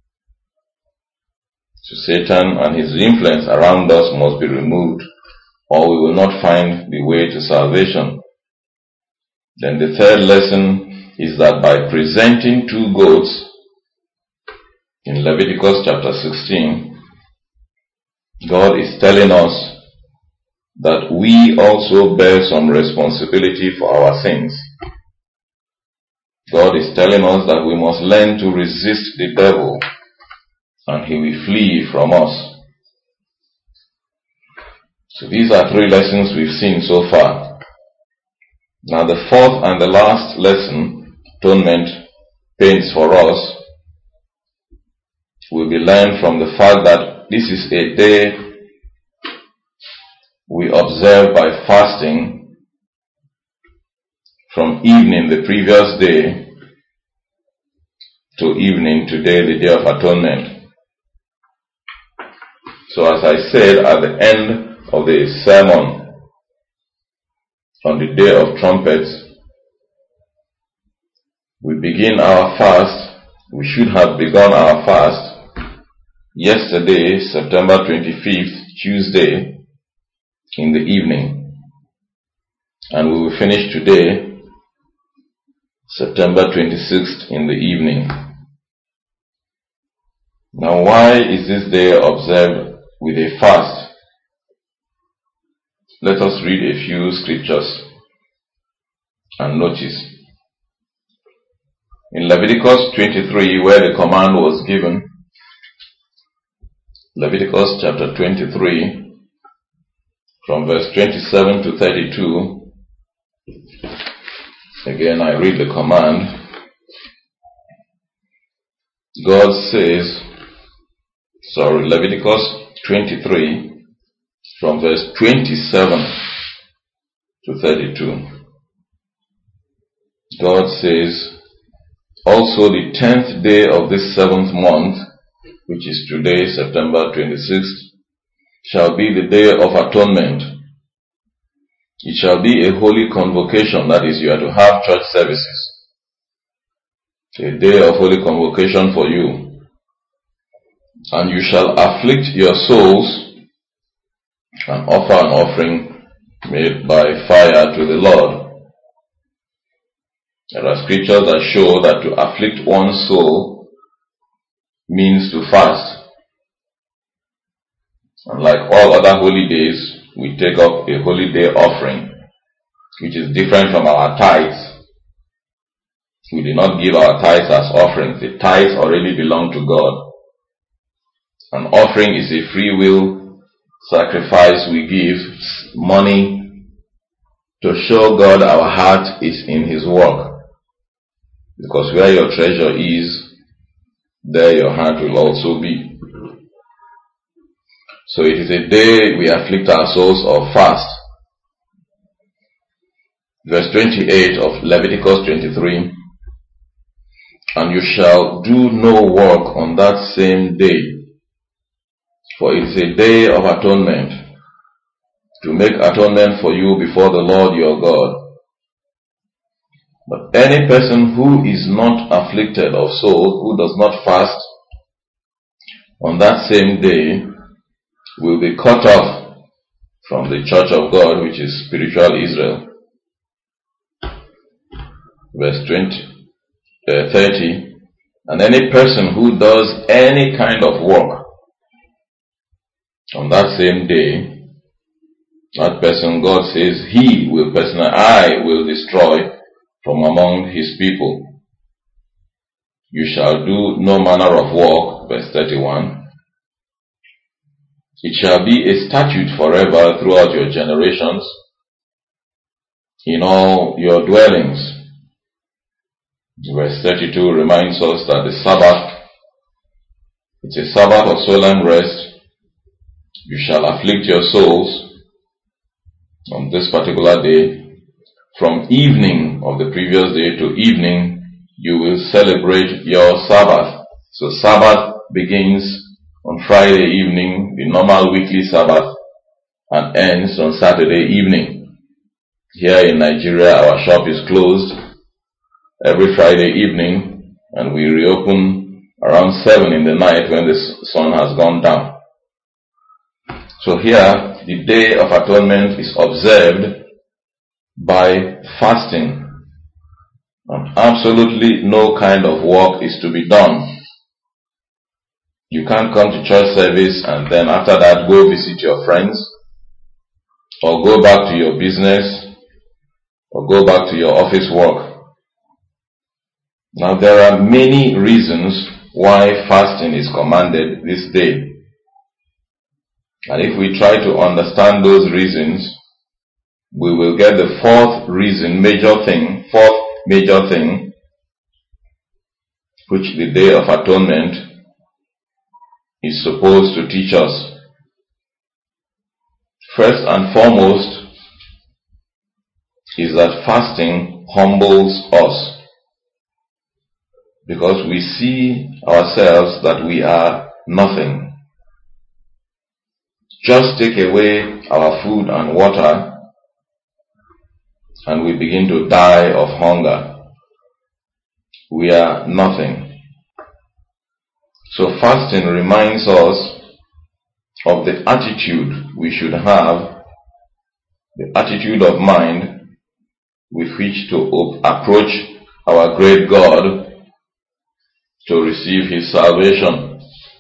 So Satan and his influence around us must be removed, or we will not find the way to salvation. Then the third lesson is that by presenting 2 goats in Leviticus chapter 16, God is telling us that we also bear some responsibility for our sins. God is telling us that we must learn to resist the devil and he will flee from us. So these are 3 lessons we've seen so far. Now the fourth and the last lesson atonement paints for us will be learned from the fact that this is a day we observe by fasting from evening the previous day to evening today, the Day of Atonement. So as I said at the end of the sermon on the Day of Trumpets, we begin our fast. We should have begun our fast yesterday, September 25th, Tuesday, in the evening. And we will finish today, September 26th, in the evening. Now why is this day observed with a fast? Let us read a few scriptures and notice. In Leviticus 23, where the command was given, Leviticus chapter 23, from verse 27 to 32, again I read the command. God says, Leviticus 23, from verse 27 to 32. God says, also the 10th day of this 7th month, which is today, September 26th, shall be the day of atonement. It shall be a holy convocation, that is, you are to have church services. A day of holy convocation for you. And you shall afflict your souls and offer an offering made by fire to the Lord. There are scriptures that show that to afflict one's soul means to fast. And like all other holy days, we take up a holy day offering, which is different from our tithes. We do not give our tithes as offerings. The tithes already belong to God. An offering is a free will sacrifice we give, money, to show God our heart is in His work. Because where your treasure is, there your heart will also be. So it is a day we afflict our souls or fast. Verse 28 of Leviticus 23, and you shall do no work on that same day, for it is a day of atonement, to make atonement for you before the Lord your God. But any person who is not afflicted of soul, who does not fast on that same day, will be cut off from the church of God, which is spiritual Israel. Verse 30, and any person who does any kind of work on that same day, that person, God says, He will personally, I will destroy from among His people. You shall do no manner of work, verse 31. It shall be a statute forever throughout your generations, in all your dwellings. Verse 32 reminds us that the Sabbath, it's a Sabbath of solemn rest. You shall afflict your souls on this particular day. From evening of the previous day to evening, you will celebrate your Sabbath. So Sabbath begins on Friday evening, the normal weekly Sabbath, and ends on Saturday evening. Here in Nigeria, our shop is closed every Friday evening, and we reopen around 7 in the night when the sun has gone down. So here, the Day of Atonement is observed by fasting. And absolutely no kind of work is to be done. You can't come to church service and then after that go visit your friends, or go back to your business, or go back to your office work. Now there are many reasons why fasting is commanded this day. And if we try to understand those reasons, we will get the fourth major thing, which the Day of Atonement is supposed to teach us. First and foremost is that fasting humbles us, because we see ourselves that we are nothing. Just take away our food and water, and we begin to die of hunger. We are nothing. So fasting reminds us of the attitude we should have, the attitude of mind with which to approach our great God to receive His salvation.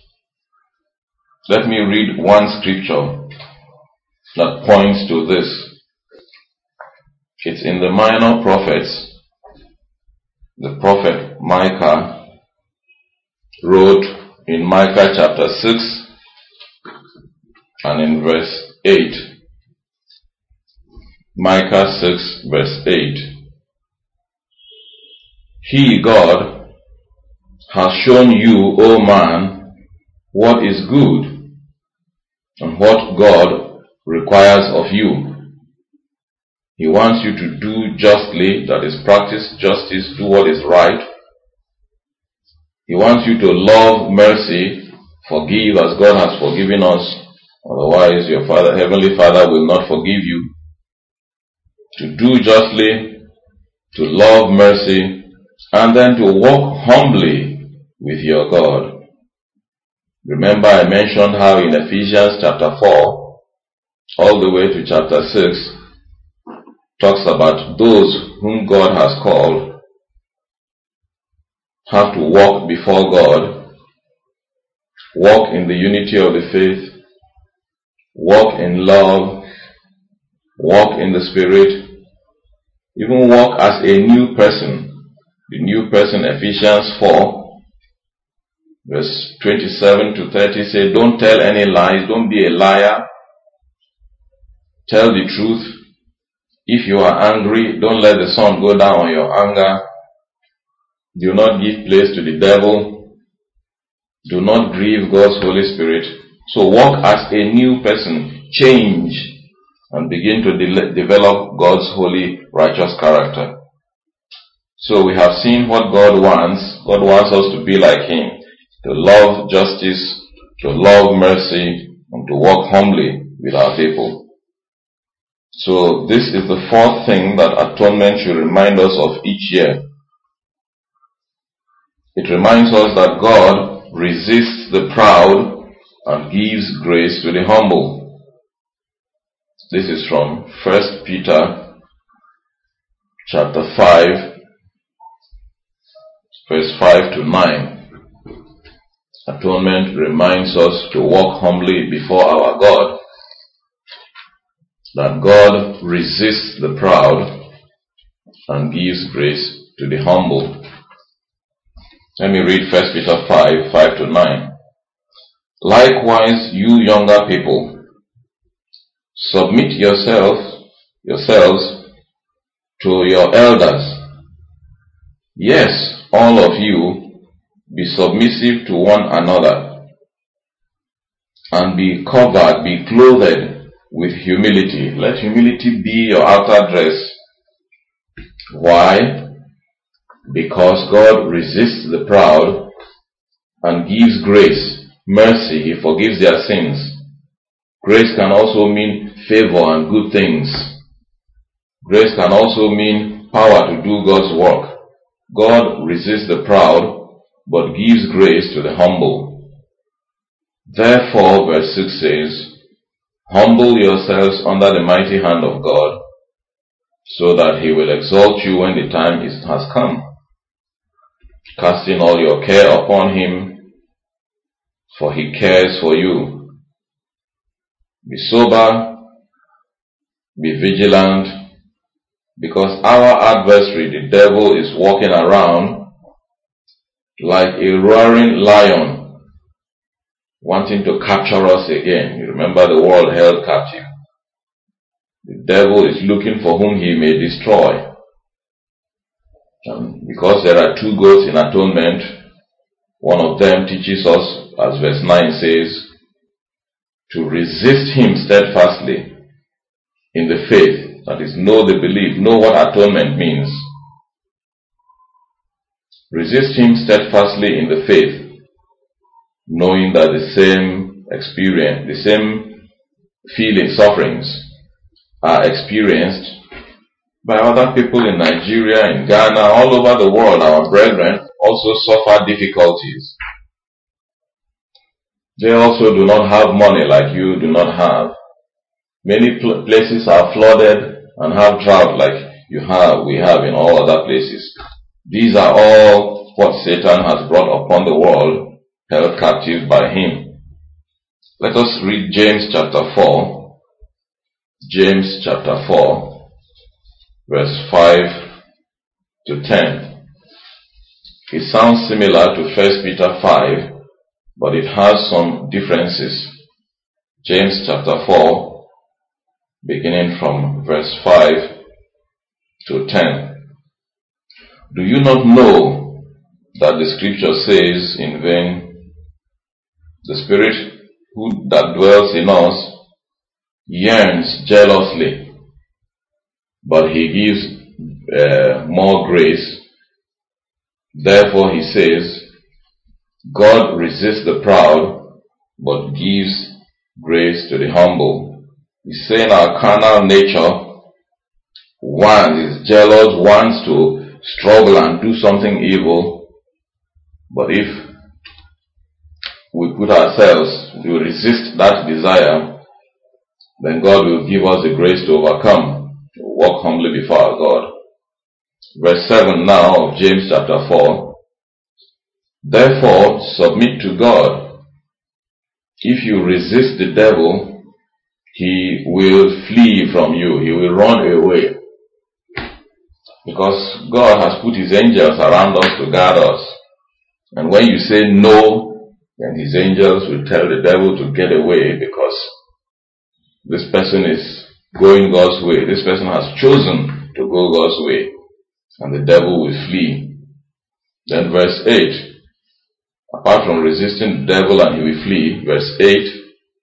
Let me read one scripture that points to this. It's in the Minor Prophets. The prophet Micah wrote in Micah chapter 6 and in verse 8. Micah 6 verse 8. He, God, has shown you, O man, what is good, and what God requires of you. He wants you to do justly, that is, practice justice, do what is right. He wants you to love mercy, forgive as God has forgiven us. Otherwise, your Heavenly Father will not forgive you. To do justly, to love mercy, and then to walk humbly with your God. Remember, I mentioned how in Ephesians chapter 4, all the way to chapter 6, talks about those whom God has called have to walk before God, walk in the unity of the faith, walk in love, walk in the Spirit, even walk as a new person. The new person, Ephesians 4, verse 27 to 30 say, don't tell any lies, don't be a liar, Tell the truth. If you are angry, don't let the sun go down on your anger. Do not give place to the devil. Do not grieve God's Holy Spirit. So walk as a new person. Change and begin to develop God's holy, righteous character. So we have seen what God wants. God wants us to be like Him, to love justice, to love mercy, and to walk humbly with our people. So this is the fourth thing that atonement should remind us of each year. It reminds us that God resists the proud and gives grace to the humble. This is from 1 Peter chapter 5, verse 5 to 9. Atonement reminds us to walk humbly before our God. That God resists the proud and gives grace to the humble. Let me read 1 Peter 5, 5 to 9. Likewise, you younger people, submit yourselves to your elders. Yes, all of you, be submissive to one another, and be covered, be clothed with humility. Let humility be your outer dress. Why? Because God resists the proud and gives grace, mercy. He forgives their sins. Grace can also mean favor and good things. Grace can also mean power to do God's work. God resists the proud, but gives grace to the humble. Therefore, verse 6 says, humble yourselves under the mighty hand of God, so that He will exalt you when the time has come. Casting all your care upon Him, for He cares for you. Be sober, be vigilant, because our adversary, the devil, is walking around like a roaring lion, wanting to capture us again. You remember the world held captive. The devil is looking for whom he may destroy. And because there are two goats in atonement, one of them teaches us, as verse 9 says, to resist him steadfastly in the faith. That is, know the belief, know what atonement means. Resist him steadfastly in the faith, knowing that the same experience, the same feeling, sufferings are experienced by other people in Nigeria, in Ghana, all over the world. Our brethren also suffer difficulties. They also do not have money like you do not have. Many places are flooded and have drought like we have in all other places. These are all what Satan has brought upon the world, held captive by him. Let us read James chapter 4. James chapter 4, verse 5 to 10. It sounds similar to 1 Peter 5, but it has some differences. James chapter 4, beginning from verse 5 to 10. Do you not know that the scripture says in vain, the Spirit that dwells in us yearns jealously, but He gives more grace. Therefore He says, God resists the proud, but gives grace to the humble. He's saying our carnal nature, one is jealous, wants to struggle and do something evil, but if we put ourselves, we resist that desire, then God will give us the grace to overcome, to walk humbly before our God. Verse 7 now of James chapter 4. Therefore, submit to God. If you resist the devil, he will flee from you. He will run away. Because God has put His angels around us to guard us. And when you say no, then His angels will tell the devil to get away, because this person is going God's way. This person has chosen to go God's way, and the devil will flee. Then verse 8, apart from resisting the devil and he will flee, verse 8,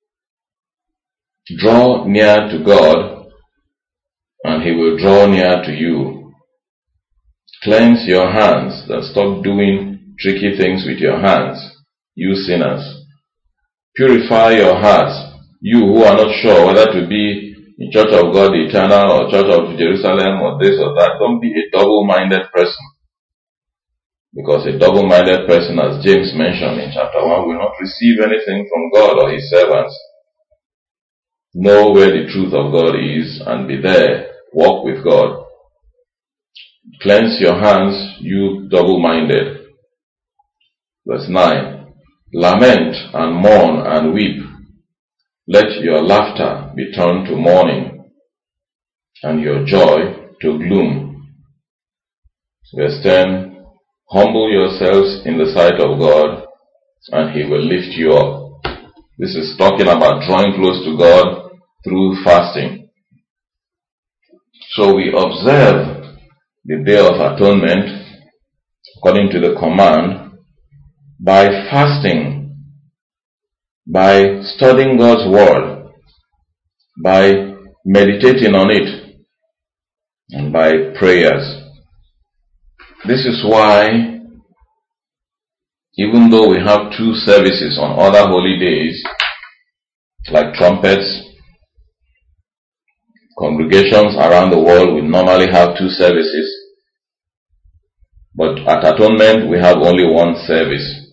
draw near to God and he will draw near to you. Cleanse your hands, and stop doing tricky things with your hands, you sinners. Purify your hearts, you who are not sure whether to be in Church of God the Eternal or Church of Jerusalem or this or that. Don't be a double-minded person. Because a double-minded person, as James mentioned in chapter 1, will not receive anything from God or his servants. Know where the truth of God is and be there. Walk with God. Cleanse your hands, you double-minded. Verse 9. Lament and mourn and weep. Let your laughter be turned to mourning and your joy to gloom. Verse 10. Humble yourselves in the sight of God, and he will lift you up. This is talking about drawing close to God through fasting. So we observe the Day of Atonement, according to the command, by fasting, by studying God's Word, by meditating on it, and by prayers. This is why, even though we have 2 services on other holy days, like trumpets, congregations around the world will normally have 2 services, but at Atonement we have only 1 service.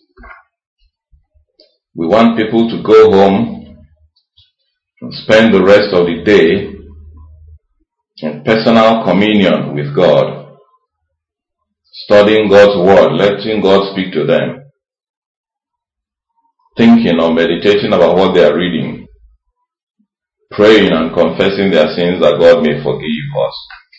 We want people to go home and spend the rest of the day in personal communion with God, studying God's Word, letting God speak to them, thinking or meditating about what they are reading, praying and confessing their sins that God may forgive us.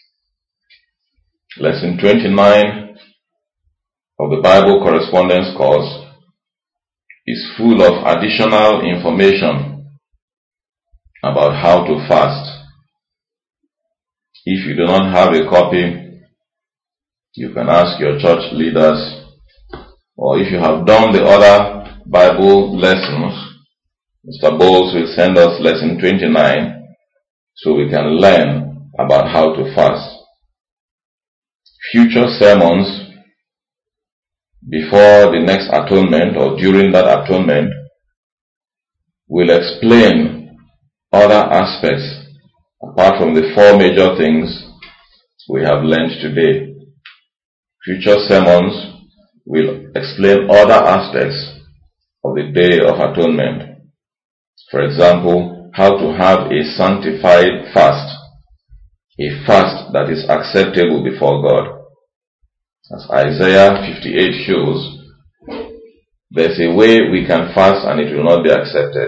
Lesson 29 of the Bible Correspondence Course is full of additional information about how to fast. If you do not have a copy, you can ask your church leaders, or if you have done the other Bible lessons, Mr. Bowles will send us lesson 29 so we can learn about how to fast. Future sermons before the next atonement or during that atonement will explain other aspects apart from the 4 major things we have learned today. Future sermons will explain other aspects of the Day of Atonement. For example, how to have a sanctified fast, a fast that is acceptable before God. As Isaiah 58 shows, there's a way we can fast and it will not be accepted.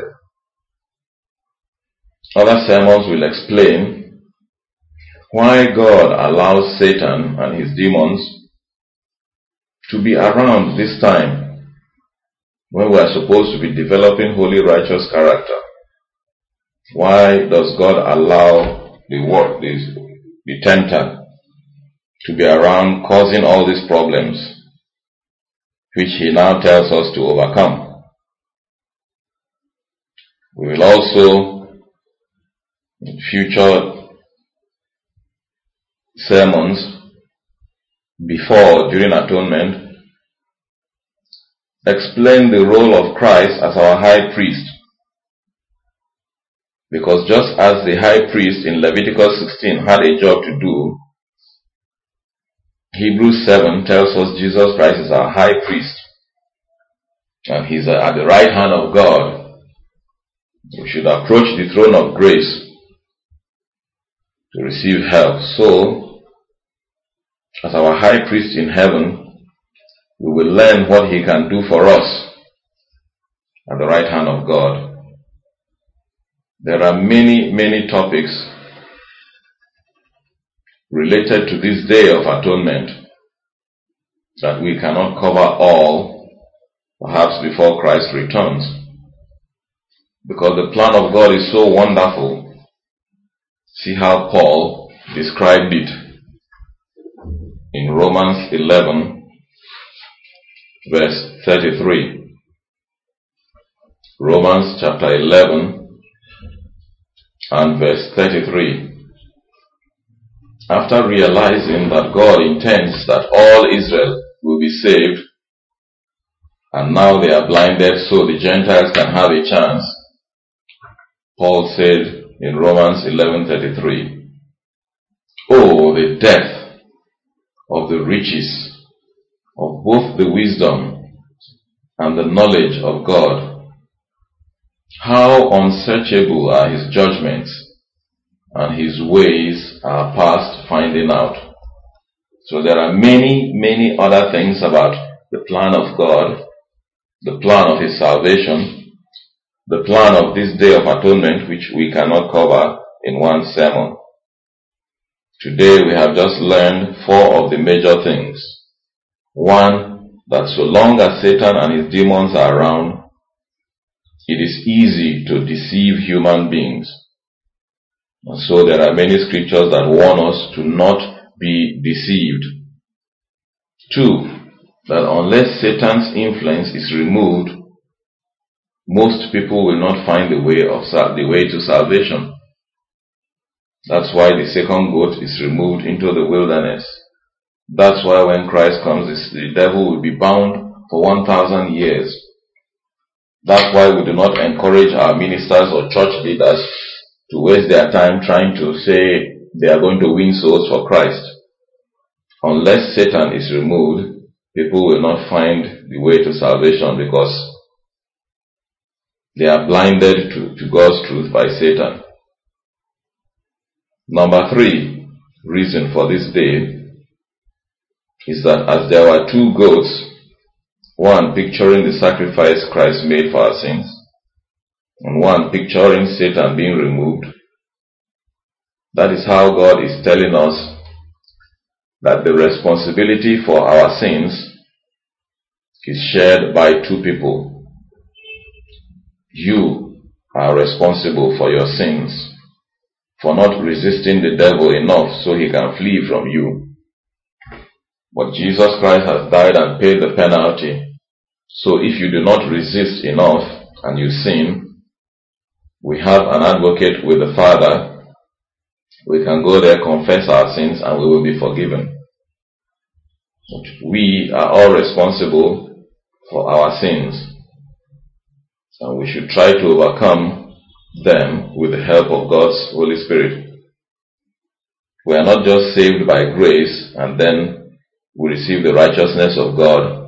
Other sermons will explain why God allows Satan and his demons to be around this time when we are supposed to be developing holy righteous character. Why does God allow the tempter to be around causing all these problems, which he now tells us to overcome? We will also, in future sermons, during atonement, explain the role of Christ as our high priest. Because just as the high priest in Leviticus 16 had a job to do, Hebrews 7 tells us Jesus Christ is our high priest. And he's at the right hand of God. We should approach the throne of grace to receive help. So, as our high priest in heaven, we will learn what he can do for us at the right hand of God. There are many, many topics related to this Day of Atonement that we cannot cover all, perhaps before Christ returns. Because the plan of God is so wonderful. see how Paul described it in Romans 11 verse 33. Romans chapter 11 and verse 33. After realizing that God intends that all Israel will be saved, and now they are blinded so the Gentiles can have a chance, Paul said in Romans 11:33, "Oh, the depth of the riches of both the wisdom and the knowledge of God! How unsearchable are his judgments, and his ways are past finding out." So there are many other things about the plan of God, the plan of his salvation, the plan of this Day of Atonement, which we cannot cover in one sermon. Today we have just learned 4 of the major things. One, that so long as Satan and his demons are around, it is easy to deceive human beings. And so there are many scriptures that warn us to not be deceived. 2, that unless Satan's influence is removed, most people will not find the way to salvation. That's why the second goat is removed into the wilderness. That's why when Christ comes, the devil will be bound for 1,000 years. That's why we do not encourage our ministers or church leaders to waste their time trying to say they are going to win souls for Christ. Unless Satan is removed, people will not find the way to salvation because they are blinded to God's truth by Satan. Number 3 reason for this day is that as there were 2 goats, one picturing the sacrifice Christ made for our sins, and one picturing Satan being removed, that is how God is telling us that the responsibility for our sins is shared by 2 people. You are responsible for your sins, for not resisting the devil enough so he can flee from you. But Jesus Christ has died and paid the penalty. So if you do not resist enough and you sin, we have an advocate with the Father. We can go there, confess our sins, and we will be forgiven. But we are all responsible for our sins. And we should try to overcome them with the help of God's Holy Spirit. We are not just saved by grace and then we receive the righteousness of God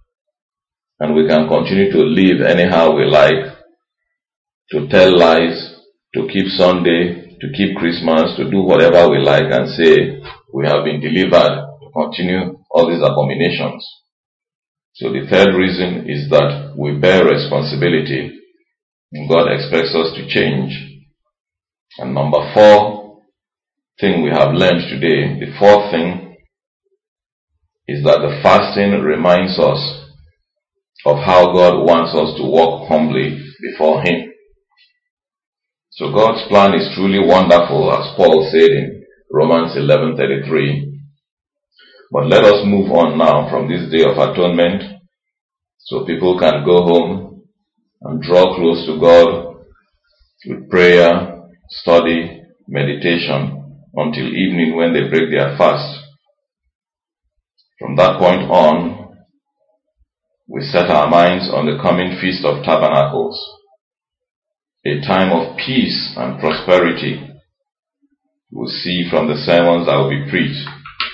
and we can continue to live anyhow we like, to tell lies, to keep Sunday, to keep Christmas, to do whatever we like and say we have been delivered, to continue all these abominations. So the third reason is that we bear responsibility and God expects us to change. And number 4 thing we have learned today, the 4th thing, is that the fasting reminds us of how God wants us to walk humbly before Him. So God's plan is truly wonderful, as Paul said in Romans 11:33. But let us move on now from this Day of Atonement so people can go home and draw close to God with prayer, study, meditation until evening when they break their fast. From that point on, we set our minds on the coming Feast of Tabernacles, a time of peace and prosperity. We'll see from the sermons that will be preached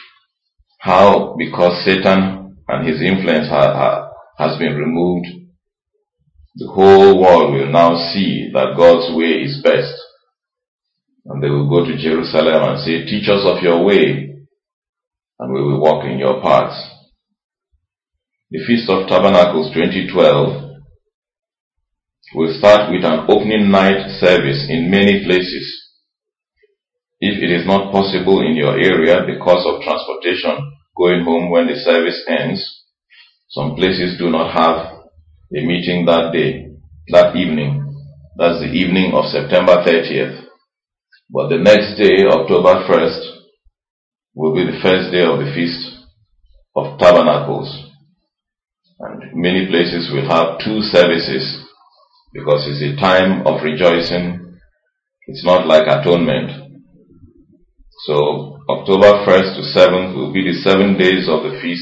how, because Satan and his influence has been removed, the whole world will now see that God's way is best. And they will go to Jerusalem and say, "Teach us of your way, and we will walk in your paths." The Feast of Tabernacles 2012 will start with an opening night service in many places. If it is not possible in your area because of transportation going home when the service ends, some places do not have a meeting that day, that evening. That's the evening of September 30th. But the next day, October 1st, will be the first day of the Feast of Tabernacles. And many places will have 2 services because it's a time of rejoicing. It's not like atonement. So October 1st to 7th will be the 7 days of the feast.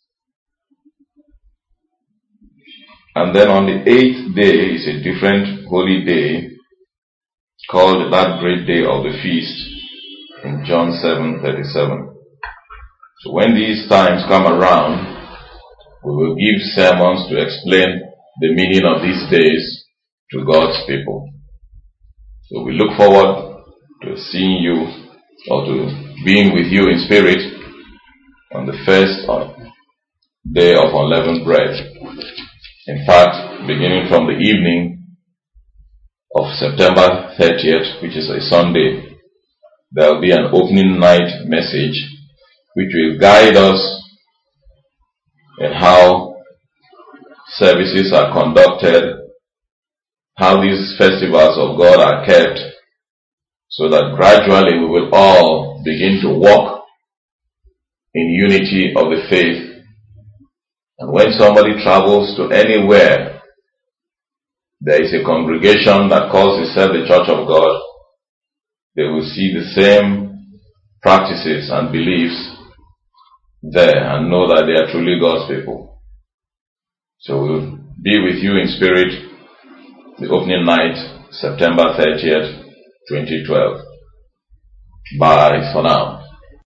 And then on the 8th day is a different holy day called that great day of the feast in John 7:37. So when these times come around, we will give sermons to explain the meaning of these days to God's people. So we look forward to seeing you or to being with you in spirit on the first day of unleavened bread. In fact, beginning from the evening of September 30th, which is a Sunday, there will be an opening night message which will guide us in how services are conducted, how these festivals of God are kept, so that gradually we will all begin to walk in unity of the faith. And when somebody travels to anywhere, there is a congregation that calls itself the Church of God, they will see the same practices and beliefs there and know that they are truly God's people. So we'll be with you in spirit the opening night, September 30th, 2012. Bye for now.